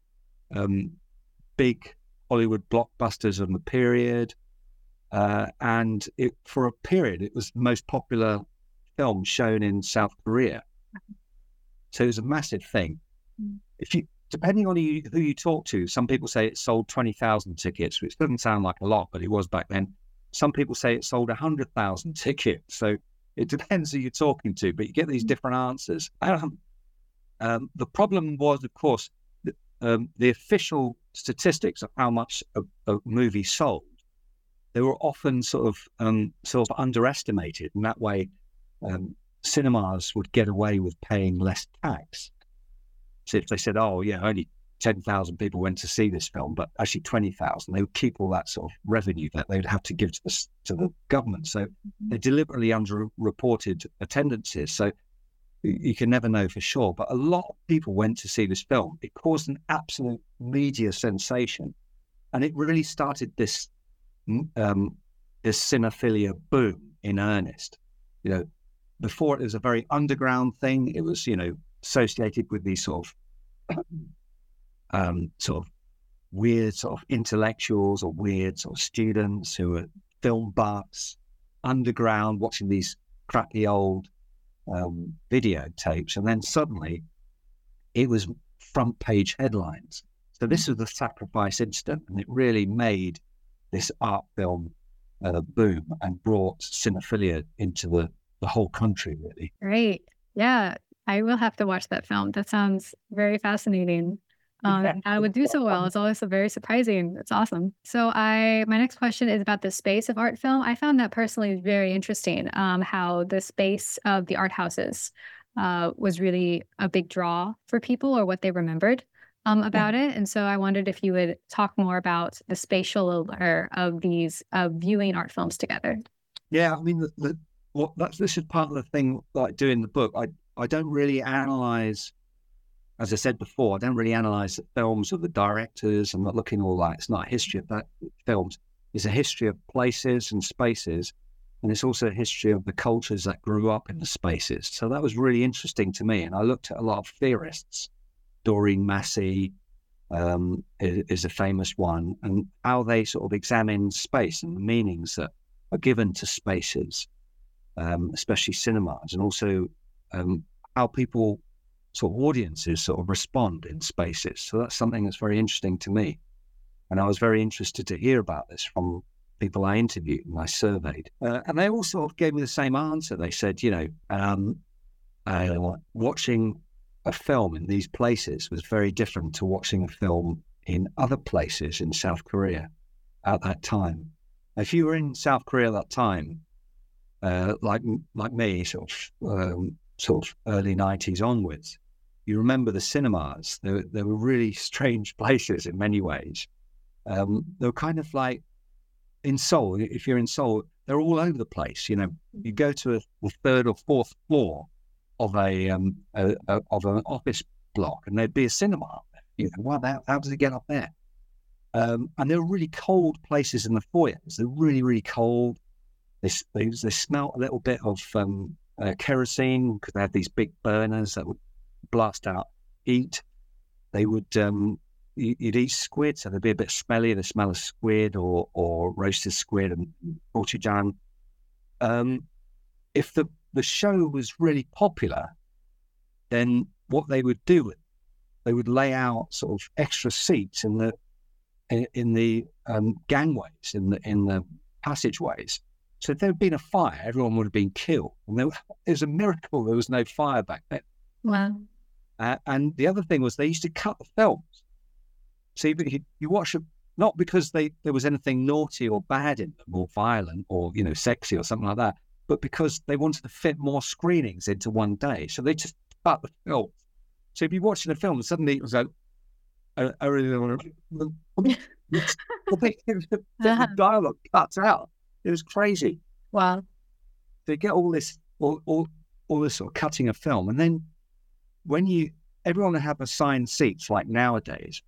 um, big Hollywood blockbusters of the period. Uh, and it, for a period, it was the most popular film shown in South Korea. So it was a massive thing. Mm. If you, depending on who you, who you talk to, some people say it sold twenty thousand tickets, which doesn't sound like a lot, but it was back then. Some people say it sold one hundred thousand tickets. So it depends who you're talking to, but you get these different answers. Um, um, the problem was, of course, the, um, the official statistics of how much a, a movie sold, they were often sort of um, sort of underestimated. In that way, um, cinemas would get away with paying less tax. So if they said, oh, yeah, only ten thousand people went to see this film, but actually twenty thousand, they would keep all that sort of revenue that they would have to give to the, to the government. So mm-hmm. they deliberately underreported attendances. So you, you can never know for sure. But a lot of people went to see this film. It caused an absolute media sensation. And it really started this, um, this cinephilia boom in earnest. You know, before it was a very underground thing. It was, you know, associated with these sort of, um, sort of weird sort of intellectuals or weird sort of students who were film buffs, underground, watching these crappy old um, videotapes. And then suddenly it was front page headlines. So this was the Sacrifice incident, and it really made this art film uh, boom and brought cinephilia into the the whole country, really. Great. Yeah, I will have to watch that film. That sounds very fascinating. Um, yeah. I would do so well. It's also very surprising. It's awesome. So I, my next question is about the space of art film. I found that personally very interesting, um, how the space of the art houses uh, was really a big draw for people, or what they remembered um, about yeah. it. And so I wondered if you would talk more about the spatial allure of these, of viewing art films together. Yeah, I mean, the, the Well, that's this is part of the thing, like doing the book. I I don't really analyze, as I said before, I don't really analyze the films of the directors. I'm not looking at all that. It's not a history of that films. It's a history of places and spaces, and it's also a history of the cultures that grew up in the spaces. So that was really interesting to me. And I looked at a lot of theorists. Doreen Massey um, is, is a famous one, and how they sort of examine space and the meanings that are given to spaces. um, especially cinemas, and also um, how people, sort of audiences, sort of respond in spaces. So that's something that's very interesting to me. And I was very interested to hear about this from people I interviewed and I surveyed. Uh, and they all sort of gave me the same answer. They said, you know, um, uh, watching a film in these places was very different to watching a film in other places in South Korea at that time. If you were in South Korea at that time, uh, like like me, sort of um, sort of early nineties onwards, you remember the cinemas. They, were- they were really strange places in many ways. Um, they were kind of like in Seoul. If you're in Seoul, they're all over the place. You know, you go to a, the third or fourth floor of a, um, a, a of an office block, and there'd be a cinema. You know, wow, how, how does it get up there? Um, and there were really cold places in the foyers. They're really, really cold. They s- they, they smelt a little bit of um, uh, kerosene because they had these big burners that would blast out heat. They would um, you- you'd eat squid, so they'd be a bit smelly, the smell of squid or or roasted squid and gochujang. Um, if the the show was really popular, then what they would do, they would lay out sort of extra seats in the in, in the um, gangways, in the in the passageways. So if there had been a fire, everyone would have been killed. And there, it was a miracle there was no fire back then. Wow. Uh, and the other thing was they used to cut the films. So you, you, you watch it not because they there was anything naughty or bad in them, or violent, or you know sexy or something like that, but because they wanted to fit more screenings into one day. So they just cut the film. So if you're watching a film and suddenly it was like, I, I really don't want to. The Uh-huh. dialogue cuts out. It was crazy. Wow. They get all this, all, all, all this sort of cutting of film, and then when you, everyone would have assigned seats like nowadays,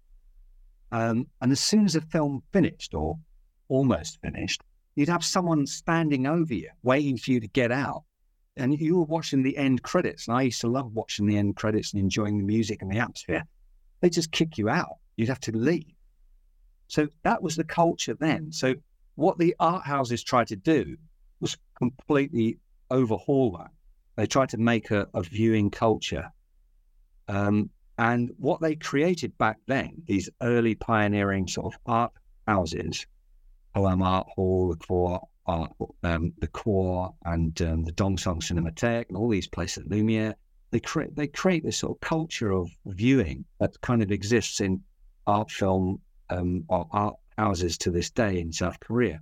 um, and as soon as the film finished or almost finished, you'd have someone standing over you, waiting for you to get out, and you were watching the end credits. And I used to love watching the end credits and enjoying the music and the atmosphere. They just kick you out. You'd have to leave. So that was the culture then. So what the art houses tried to do was completely overhaul that. They tried to make a, a viewing culture. Um, and what they created back then, these early pioneering sort of art houses, Hoam Art Hall, the Core Art, um, the Core, and um, the Dongsong Cinematheque, and all these places, Lumiere, they create they create this sort of culture of viewing that kind of exists in art film um, or art houses to this day in South Korea.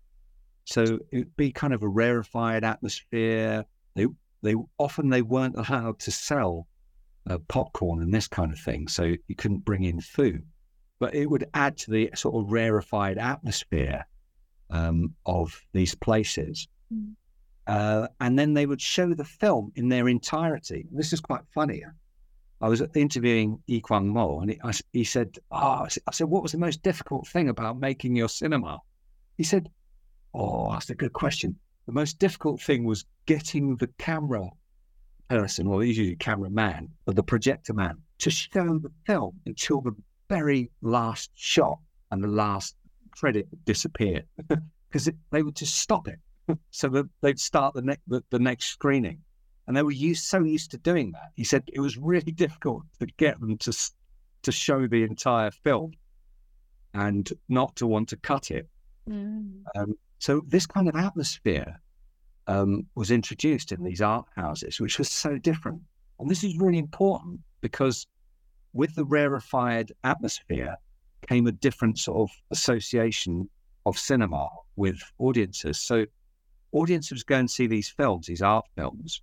So it'd be kind of a rarefied atmosphere. They they often they weren't allowed to sell uh, popcorn and this kind of thing, so you couldn't bring in food. But it would add to the sort of rarefied atmosphere um, of these places. Mm. Uh, and then they would show the film in their entirety. This is quite funny. I was interviewing Lee Kwang Mo, and he, I, he said, oh, I said, I said, what was the most difficult thing about making your cinema? He said, oh, that's a good question. The most difficult thing was getting the camera person, or usually the cameraman, or the projector man, to show the film until the very last shot and the last credit disappeared, because they would just stop it. So that they'd start the next the, the next screening, and they were used so used to doing that. He said it was really difficult to get them to s- to show the entire film, and not to want to cut it. Mm. Um, so this kind of atmosphere um, was introduced in these art houses, which was so different. And this is really important because with the rarefied atmosphere came a different sort of association of cinema with audiences. So audiences go and see these films, these art films,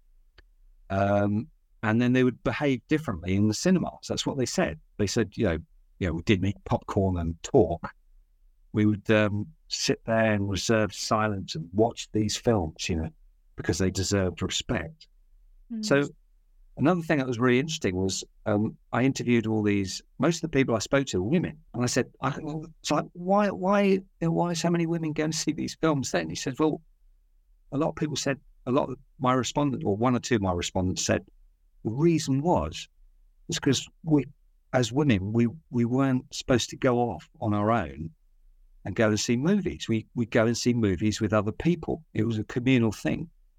um, and then they would behave differently in the cinemas. That's what they said. They said, you know, you know, we didn't eat popcorn and talk. We would um, sit there and reserve silence and watch these films, you know, because they deserved respect. Mm. So another thing that was really interesting was um, I interviewed all these, most of the people I spoke to were women. And I said, I, it's like, why, why, why so many women go and see these films then? He said, well, a lot of people said, a lot of my respondents, or one or two of my respondents said, the reason was, was because we, as women, we, we weren't supposed to go off on our own and go and see movies. We, we go and see movies with other people. It was a communal thing.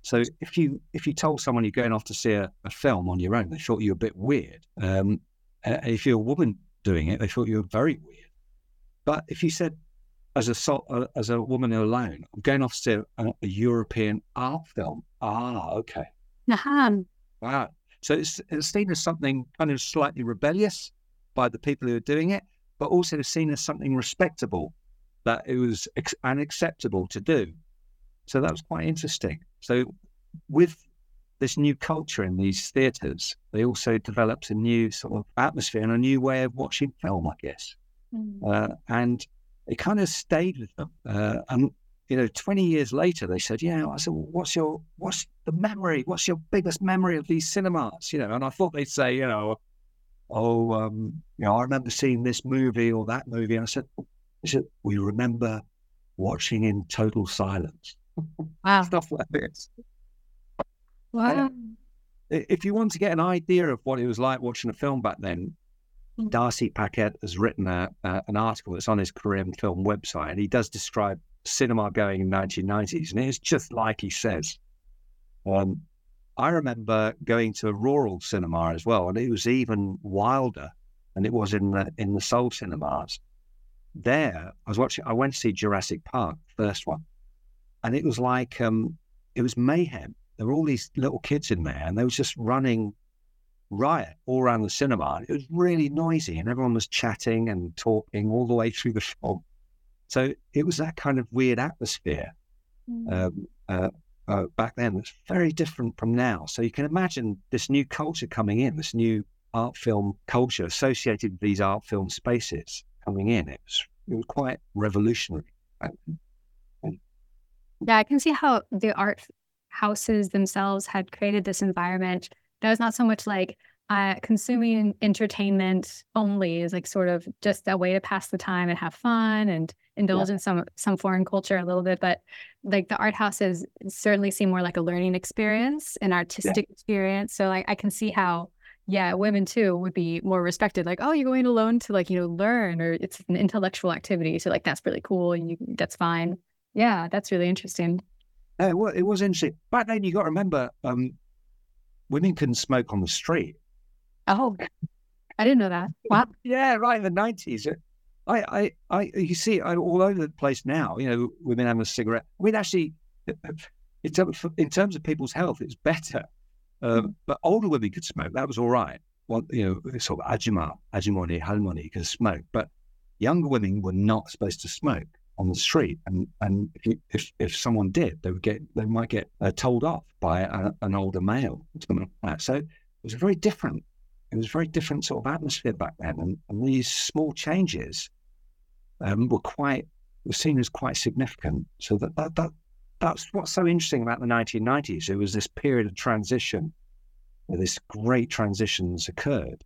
So if you if you told someone you're going off to see a, a film on your own, they thought you were a bit weird. Um, uh, if you're a woman doing it, they thought you were very weird. But if you said, as a so, uh, as a woman alone, I'm going off to see a, a European art film. Ah, okay. Uh-huh. Wow. So it's, it's seen as something kind of slightly rebellious by the people who are doing it, but also seen as something respectable, that it was ex- unacceptable to do. So that was quite interesting. So with this new culture in these theatres, they also developed a new sort of atmosphere and a new way of watching film, I guess. Mm. Uh, and it kind of stayed with them. Uh, and, you know, twenty years later, they said, yeah, I said, well, what's your, what's the memory? What's your biggest memory of these cinemas? You know, and I thought they'd say, you know, oh, um, you know, I remember seeing this movie or that movie. And I said, I said, we remember watching in total silence. Wow. Stuff like this. Wow. Uh, if you want to get an idea of what it was like watching a film back then, mm. Darcy Paquette has written a, uh, an article that's on his Korean film website, and he does describe cinema going in the nineteen nineties, and it's just like he says. Um, I remember going to a rural cinema as well, and it was even wilder than it was in the in the Seoul cinemas. There, I was watching. I went to see Jurassic Park, first one. And it was like, um, it was mayhem. There were all these little kids in there, and they were just running riot all around the cinema. It was really noisy, and everyone was chatting and talking all the way through the film. So it was that kind of weird atmosphere mm. um, uh, uh, back then. It's very different from now. So you can imagine this new culture coming in, this new art film culture associated with these art film spaces coming in. It was, it was quite revolutionary. Yeah, I can see how the art houses themselves had created this environment that was not so much like uh, consuming entertainment only, is like sort of just a way to pass the time and have fun and indulge yeah. in some some foreign culture a little bit. But like the art houses certainly seem more like a learning experience, an artistic yeah. experience. So like I can see how, yeah, women too would be more respected. Like, oh, you're going alone to like, you know, learn, or it's an intellectual activity. So like, that's really cool. And you, that's fine. Yeah, that's really interesting. Uh, well, it was interesting. Back then, you got to remember, um, women couldn't smoke on the street. Oh, I didn't know that. Wow. Yeah, right in the nineties. I, I, I, you see, I, all over the place now. You know, women having a cigarette. I mean, actually, in terms of, in terms of people's health, it's better. Um, mm. But older women could smoke. That was all right. Well, you know, sort of ajima, ajimoni, halmoni could smoke. But younger women were not supposed to smoke on the street, and and if you, if, if someone did, they would get they might get uh, told off by a, an older male, something like that. So it was a very different, it was a very different sort of atmosphere back then, and, and these small changes um, were quite were seen as quite significant. So that that that that's what's so interesting about the nineteen nineties. It was this period of transition, where this great transitions occurred.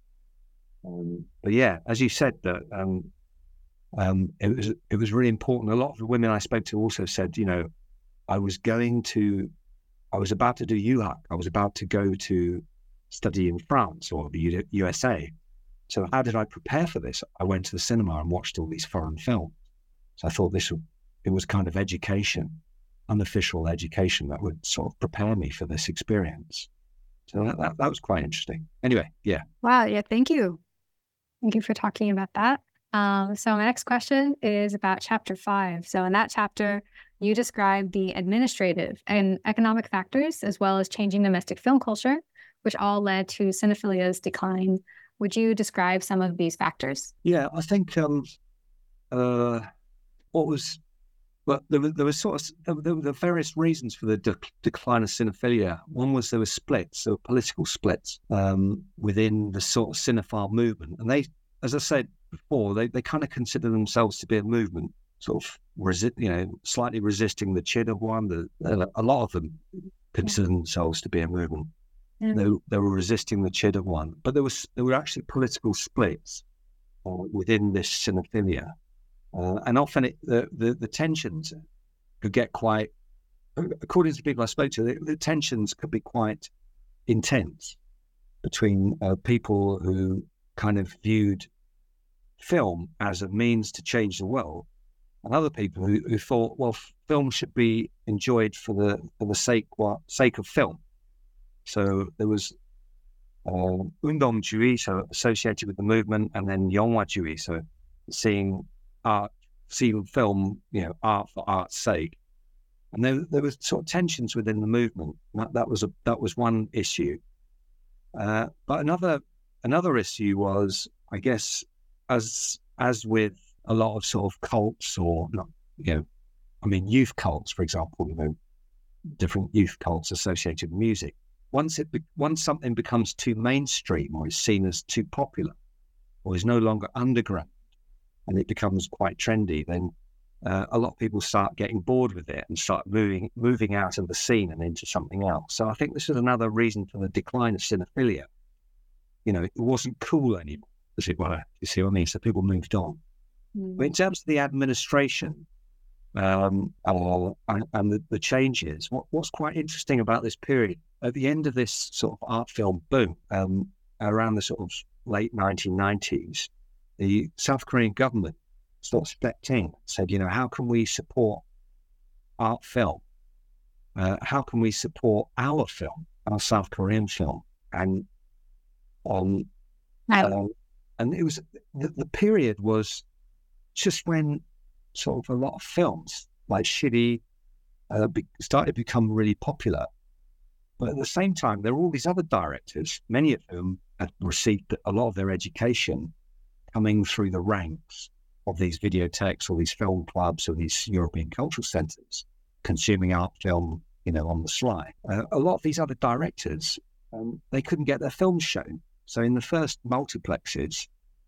Um, but yeah, as you said, that. Um, Um, it was it was really important. A lot of the women I spoke to also said, you know, I was going to, I was about to do U H A C. I was about to go to study in France or the U S A. So how did I prepare for this? I went to the cinema and watched all these foreign films. So I thought this would, it was kind of education, unofficial education that would sort of prepare me for this experience. So that, that, that was quite interesting. Anyway, yeah. Wow. Yeah. Thank you. Thank you for talking about that. Um, so my next question is about chapter five. So in that chapter, you describe the administrative and economic factors, as well as changing domestic film culture, which all led to cinephilia's decline. Would you describe some of these factors? Yeah, I think um, uh, what was, well, there were, there were sort of, there were various reasons for the de- decline of cinephilia. One was there were splits, there were political splits um, within the sort of cinephile movement. And they, as I said before, they, they kind of consider themselves to be a movement, sort of resi- you know, slightly resisting the Chid of one. The, a lot of them consider yeah. themselves to be a movement. Yeah. They, they were resisting the Chid of one, but there was there were actually political splits uh, within this cinephilia, uh, and often it, the, the the tensions could get quite. According to people I spoke to, the, the tensions could be quite intense between uh, people who kind of viewed film as a means to change the world, and other people who, who thought, well, film should be enjoyed for the for the sake what sake of film. So there was uh, Undongjuyi, so associated with the movement, and then Yonghwajuyi, so seeing art, seeing film, you know, art for art's sake. And there there was sort of tensions within the movement. That, that was a that was one issue. Uh, but another another issue was, I guess, as as with a lot of sort of cults, or not, you know, I mean, youth cults, for example, you know, different youth cults associated with music. Once it be, once something becomes too mainstream, or is seen as too popular, or is no longer underground, and it becomes quite trendy, then uh, a lot of people start getting bored with it and start moving moving out of the scene and into something else. So I think this is another reason for the decline of cinephilia. You know, it wasn't cool anymore, as it were. You see what I mean? So people moved on. Mm. But in terms of the administration, Um, and, and the, the changes. What, what's quite interesting about this period, at the end of this sort of art film boom, um, around the sort of late nineteen nineties, the South Korean government sort of stepped in, said, you know, how can we support art film? Uh, how can we support our film, our South Korean film? And um, uh, and it was the, the period was just when sort of a lot of films like Shiri uh, be, started to become really popular. But at the same time, there were all these other directors, many of whom had received a lot of their education coming through the ranks of these videothèques or these film clubs or these European cultural centres, consuming art film, you know, on the sly. Uh, a lot of these other directors, um, they couldn't get their films shown. So in the first multiplexes,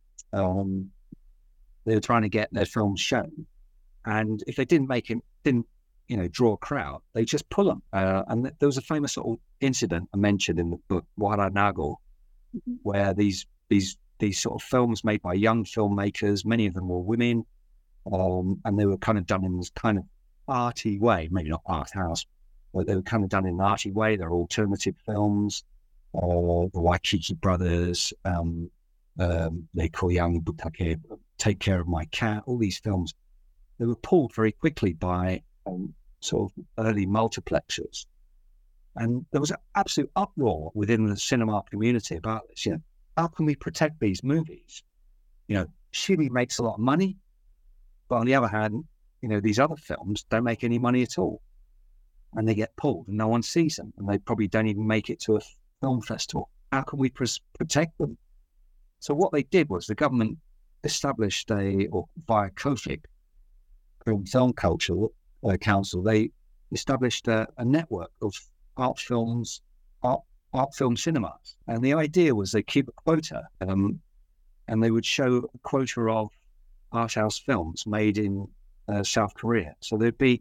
um, they were trying to get their films shown. And if they didn't make him, didn't, you know, draw a crowd, they just pull them. Uh, and th- there was a famous sort of incident I mentioned in the book, Wara Nago, mm-hmm. where these these these sort of films made by young filmmakers, many of them were women, um, and they were kind of done in this kind of arty way, maybe not art house, but they were kind of done in an arty way. They're alternative films, or the Waikiki Brothers, um, um, they call Young Butake, Take Care of My Cat, all these films. They were pulled very quickly by um, sort of early multiplexers. And there was an absolute uproar within the cinema community about this. You know, how can we protect these movies? You know, Shiri makes a lot of money, but on the other hand, you know, these other films don't make any money at all. And they get pulled and no one sees them. And they probably don't even make it to a film festival. How can we pres- protect them? So what they did was the government established a, or via KOFIC, Korean Film Culture uh, Council, they established a, a network of art films, art, art film cinemas. And the idea was they keep a quota, um, and they would show a quota of art house films made in uh, South Korea. So there'd be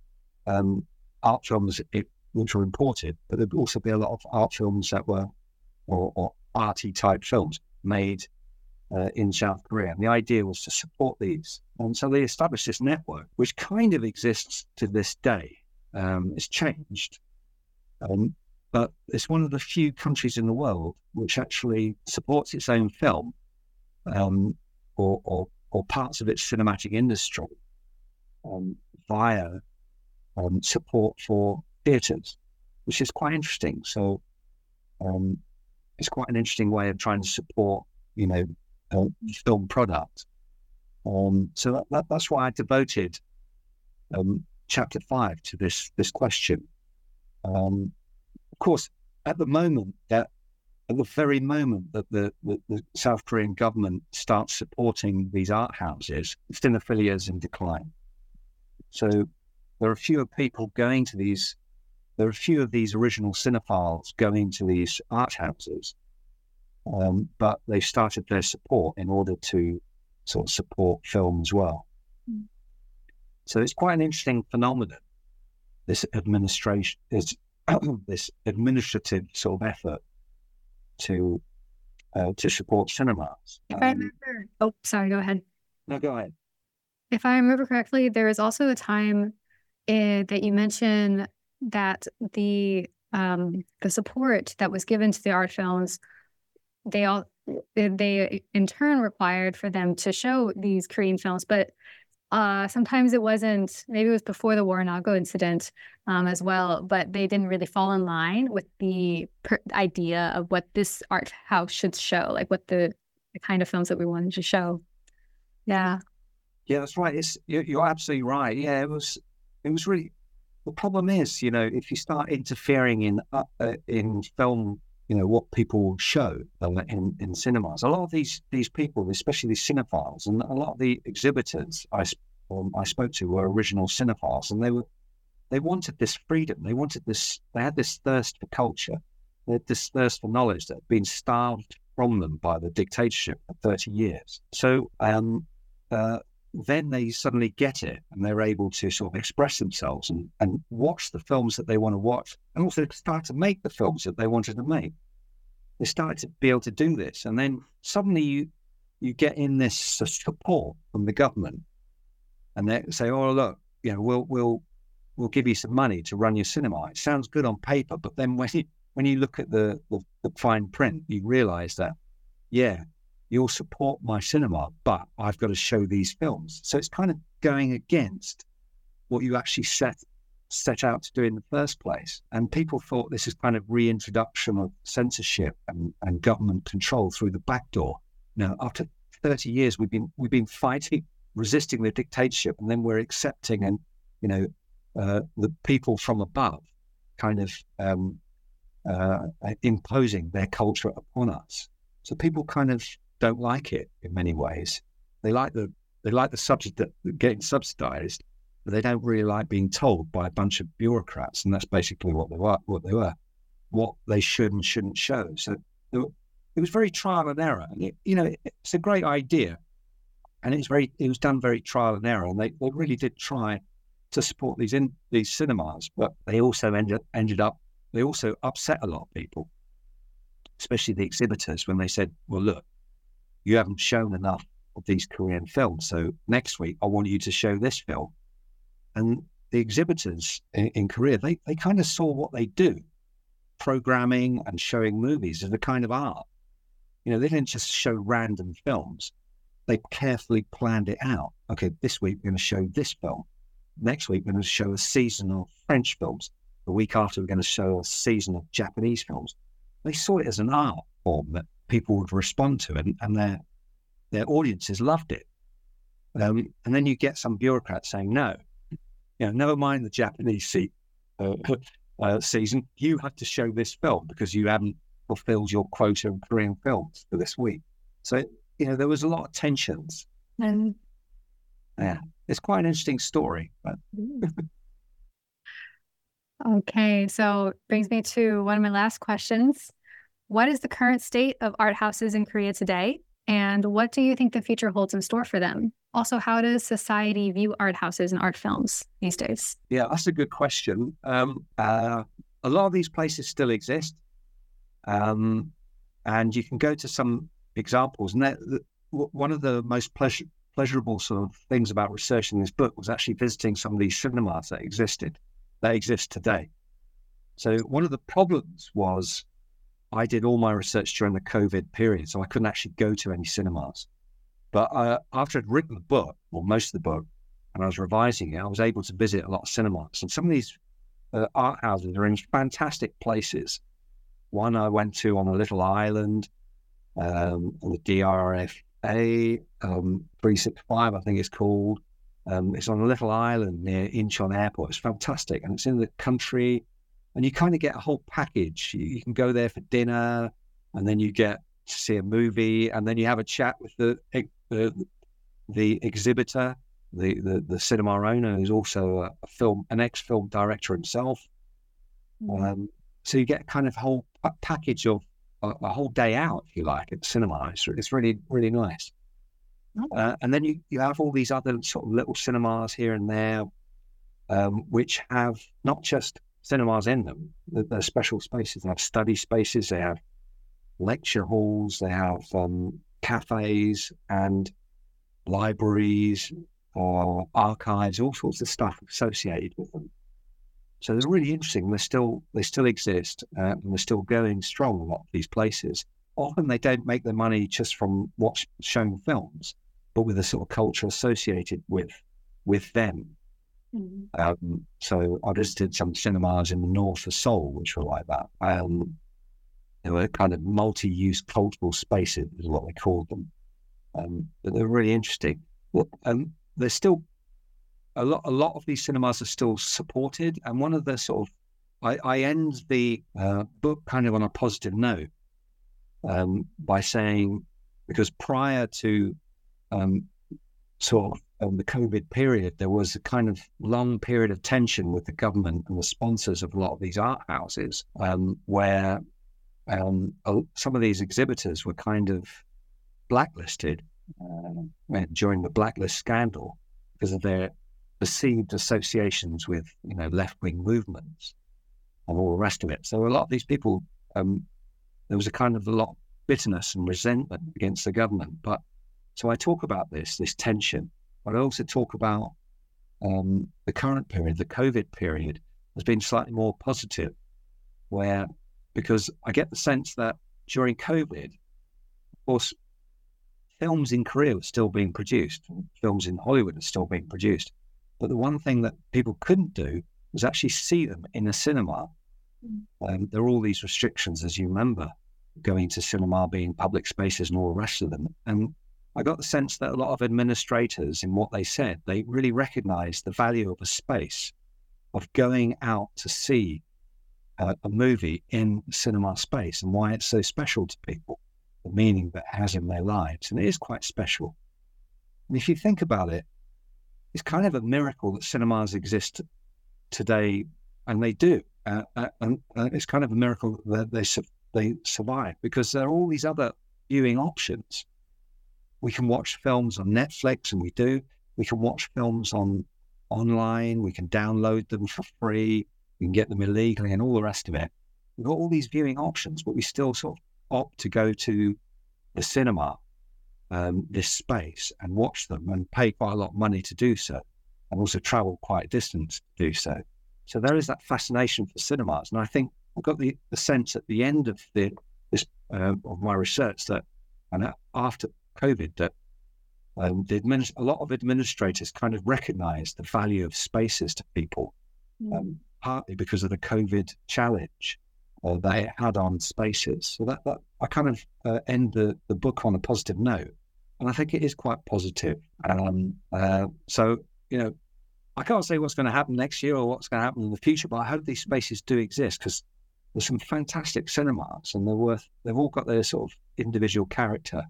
um, art films it, which were imported, but there'd also be a lot of art films that were, or, or arty type films made Uh, in South Korea. And the idea was to support these. And so they established this network, which kind of exists to this day. Um, it's changed, um, but it's one of the few countries in the world which actually supports its own film um, or, or, or parts of its cinematic industry um, via um, support for theatres, which is quite interesting. So um, it's quite an interesting way of trying to support, you know, Uh, film product. Um, so that, that, that's why I devoted um, chapter five to this this question. Um, of course, at the moment, that at the very moment that the, the, the South Korean government starts supporting these art houses, cinephilia is in decline. So there are fewer people going to these. There are few of these original cinephiles going to these art houses. Um, but they started their support in order to sort of support film as well. Mm. So it's quite an interesting phenomenon, this administration, this, this administrative sort of effort to uh, to support cinemas. If um, I remember, oh, sorry, go ahead. No, go ahead. If I remember correctly, there was also a time uh, that you mentioned that the um, the support that was given to the art films, they all they in turn required for them to show these Korean films, but Uh, sometimes it wasn't, maybe it was before the Waranaco incident um, as well, but they didn't really fall in line with the per- idea of what this art house should show, like what the, the kind of films that we wanted to show. Yeah. Yeah, that's right. It's you're, you're absolutely right. Yeah, it was. It was really. The problem is, you know, if you start interfering in uh, uh, in film, you know, what people show in, in cinemas, a lot of these these people, especially these cinephiles, and a lot of the exhibitors I um, I spoke to were original cinephiles, and they were they wanted this freedom, they wanted this, they had this thirst for culture, they had this thirst for knowledge that had been starved from them by the dictatorship for thirty years. So um, uh, then they suddenly get it, and they're able to sort of express themselves and, and watch the films that they want to watch, and also start to make the films that they wanted to make. They started to be able to do this, and then suddenly you you get in this support from the government, and they say, "Oh, look, you know, we'll we'll we'll give you some money to run your cinema." It sounds good on paper, but then when you when you look at the the, the fine print, you realise that, yeah, you'll support my cinema, but I've got to show these films. So it's kind of going against what you actually set set out to do in the first place. And people thought this is kind of reintroduction of censorship and, and government control through the back door. Now, after thirty years, we've been we've been fighting, resisting the dictatorship, and then we're accepting and, you know, uh, the people from above kind of um, uh, imposing their culture upon us. So people kind of don't like it in many ways. They like the they like the subject that getting subsidized, but they don't really like being told by a bunch of bureaucrats, and that's basically what they were. What they were, what they should and shouldn't show. So it, it was very trial and error, and it, you know, it, it's a great idea, and it's very it was done very trial and error, and they, they really did try to support these in these cinemas, but they also ended ended up they also upset a lot of people, especially the exhibitors, when they said, "Well, look, you haven't shown enough of these Korean films, so next week I want you to show this film." And the exhibitors in, in Korea, they, they kind of saw what they do, programming and showing movies, as a kind of art. You know, they didn't just show random films. They carefully planned it out. Okay, this week we're going to show this film. Next week we're going to show a season of French films. The week after we're going to show a season of Japanese films. They saw it as an art form that people would respond to, and, and their their audiences loved it. Um, and then you get some bureaucrats saying, "No, you know, never mind the Japanese se- uh, uh, season. You have to show this film because you haven't fulfilled your quota of Korean films for this week." So, you know, there was a lot of tensions. And yeah, it's quite an interesting story. But okay, so brings me to one of my last questions. What is the current state of art houses in Korea today? And what do you think the future holds in store for them? Also, how does society view art houses and art films these days? Yeah, that's a good question. Um, uh, a lot of these places still exist. Um, and you can go to some examples. And that, the, one of the most pleasure, pleasurable sort of things about researching this book was actually visiting some of these cinemas that existed, that exist today. So one of the problems was I did all my research during the COVID period, so I couldn't actually go to any cinemas. But uh, after I'd written the book, or most of the book, and I was revising it, I was able to visit a lot of cinemas. And some of these uh, art houses are in fantastic places. One I went to on a little island, um, on the D R F A, um, three sixty-five, I think it's called. Um, it's on a little island near Incheon Airport. It's fantastic, and it's in the country. And you kind of get a whole package. You, you can go there for dinner, and then you get to see a movie, and then you have a chat with the the, the exhibitor, the, the the cinema owner, who's also a, a film, an ex-film director himself. Mm-hmm. Um, so you get kind of whole a package of a, a whole day out, if you like, at the cinema. It's, it's really really nice. Oh. Uh, and then you you have all these other sort of little cinemas here and there, um, which have not just cinemas in them. They're special spaces. They have study spaces. They have lecture halls. They have um, cafes and libraries or archives, all sorts of stuff associated with them. So it's really interesting. They still they still exist, uh, and they're still going strong. A lot of these places. Often they don't make their money just from watch showing films, but with the sort of culture associated with with them. Mm-hmm. Um, so I visited some cinemas in the north of Seoul, which were like that. Um, they were kind of multi-use cultural spaces, is what they called them. Um, but they're really interesting. Well, um, there's still a lot. A lot of these cinemas are still supported, and one of the sort of I, I end the uh, book kind of on a positive note um, by saying, because prior to um, sort of um, the COVID period, there was a kind of long period of tension with the government and the sponsors of a lot of these art houses, um, where um, some of these exhibitors were kind of blacklisted uh, during the blacklist scandal because of their perceived associations with, you know, left-wing movements and all the rest of it. So a lot of these people, um, there was a kind of a lot of bitterness and resentment against the government. But so I talk about this, this tension, but I also talk about um, the current period, the COVID period, has been slightly more positive, where, because I get the sense that during COVID, of course, films in Korea were still being produced, films in Hollywood are still being produced. But the one thing that people couldn't do was actually see them in a cinema. Um, there are all these restrictions, as you remember, going to cinema, being public spaces and all the rest of them. And I got the sense that a lot of administrators, in what they said, they really recognized the value of a space, of going out to see uh, a movie in the cinema space and why it's so special to people, the meaning that it has in their lives. And it is quite special. And if you think about it, it's kind of a miracle that cinemas exist today, and they do. Uh, uh, and uh, it's kind of a miracle that they su- they survive, because there are all these other viewing options. We can watch films on Netflix, and we do. We can watch films on online. We can download them for free. We can get them illegally, and all the rest of it. We've got all these viewing options, but we still sort of opt to go to the cinema, um, this space, and watch them, and pay quite a lot of money to do so, and also travel quite a distance to do so. So there is that fascination for cinemas, and I think I've got the, the sense at the end of the this uh, of my research that, and after COVID, that um, the administ- a lot of administrators kind of recognise the value of spaces to people, mm. um, partly because of the COVID challenge uh, they had on spaces. So that, that I kind of uh, end the, the book on a positive note, and I think it is quite positive. Um, uh, so you know. I can't say what's going to happen next year or what's going to happen in the future, but I hope these spaces do exist, because there's some fantastic cinemas, and they're worth. They've all got their sort of individual character,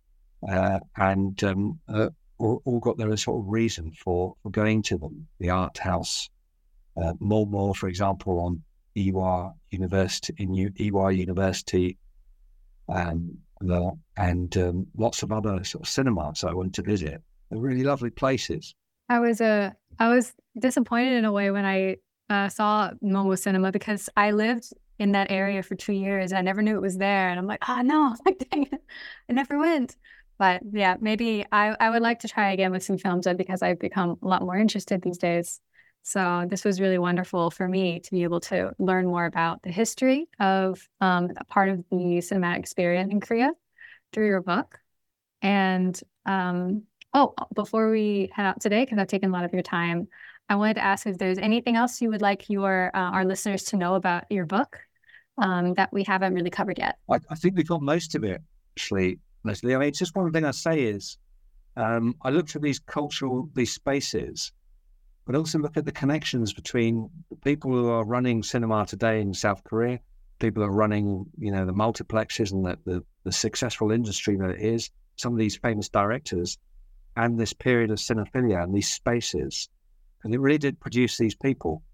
uh, and um, uh, all, all got their sort of reason for, for going to them. The art house, uh, Mulmore, for example, on Ewha University in U- Ewha University, um, the, and um, lots of other sort of cinemas I went to visit. They're really lovely places. I was uh, I was disappointed in a way when I uh, saw Momo Cinema, because I lived in that area for two years. I never knew it was there, and I'm like, oh no, like dang it, I never went. But yeah, maybe I, I would like to try again with some films, because I've become a lot more interested these days. So this was really wonderful for me to be able to learn more about the history of um, a part of the cinematic experience in Korea through your book. And um, Oh, before we head out today, because I've taken a lot of your time, I wanted to ask if there's anything else you would like your uh, our listeners to know about your book um, that we haven't really covered yet. I, I think we've got most of it, actually, Leslie. I mean, it's just one thing I say is um, I look for these cultural, these spaces, but also look at the connections between the people who are running cinema today in South Korea, people who are running, you know, the multiplexes and the, the, the successful industry that it is, some of these famous directors, and this period of cinephilia and these spaces. And it really did produce these people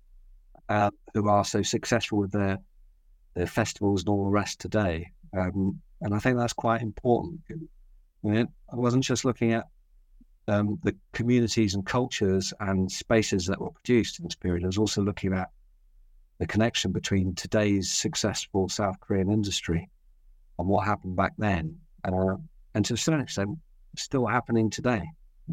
uh, who are so successful with their their festivals and all the rest today. Um, and I think that's quite important. I mean, I wasn't just looking at um, the communities and cultures and spaces that were produced in this period. I was also looking at the connection between today's successful South Korean industry and what happened back then. Uh, and to a certain extent, still happening today.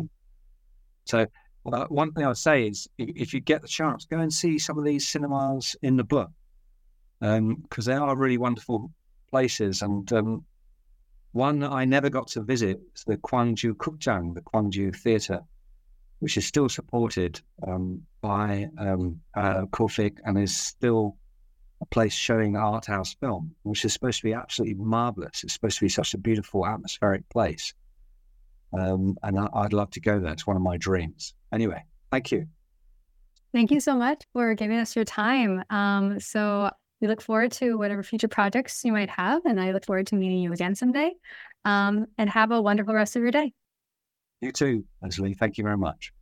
So uh, one thing I would say is, if you get the chance, go and see some of these cinemas in the book, because um, they are really wonderful places. And um, one I never got to visit is the Gwangju Kukjang, the Gwangju Theatre which is still supported um, by um, uh, Corfic and is still a place showing art house film, which is supposed to be absolutely marvelous. It's supposed to be such a beautiful atmospheric place. Um, and I, I'd love to go there. It's one of my dreams. Anyway, thank you. Thank you so much for giving us your time. Um, so we look forward to whatever future projects you might have, and I look forward to meeting you again someday. Um, and have a wonderful rest of your day. You too, Leslie. Thank you very much.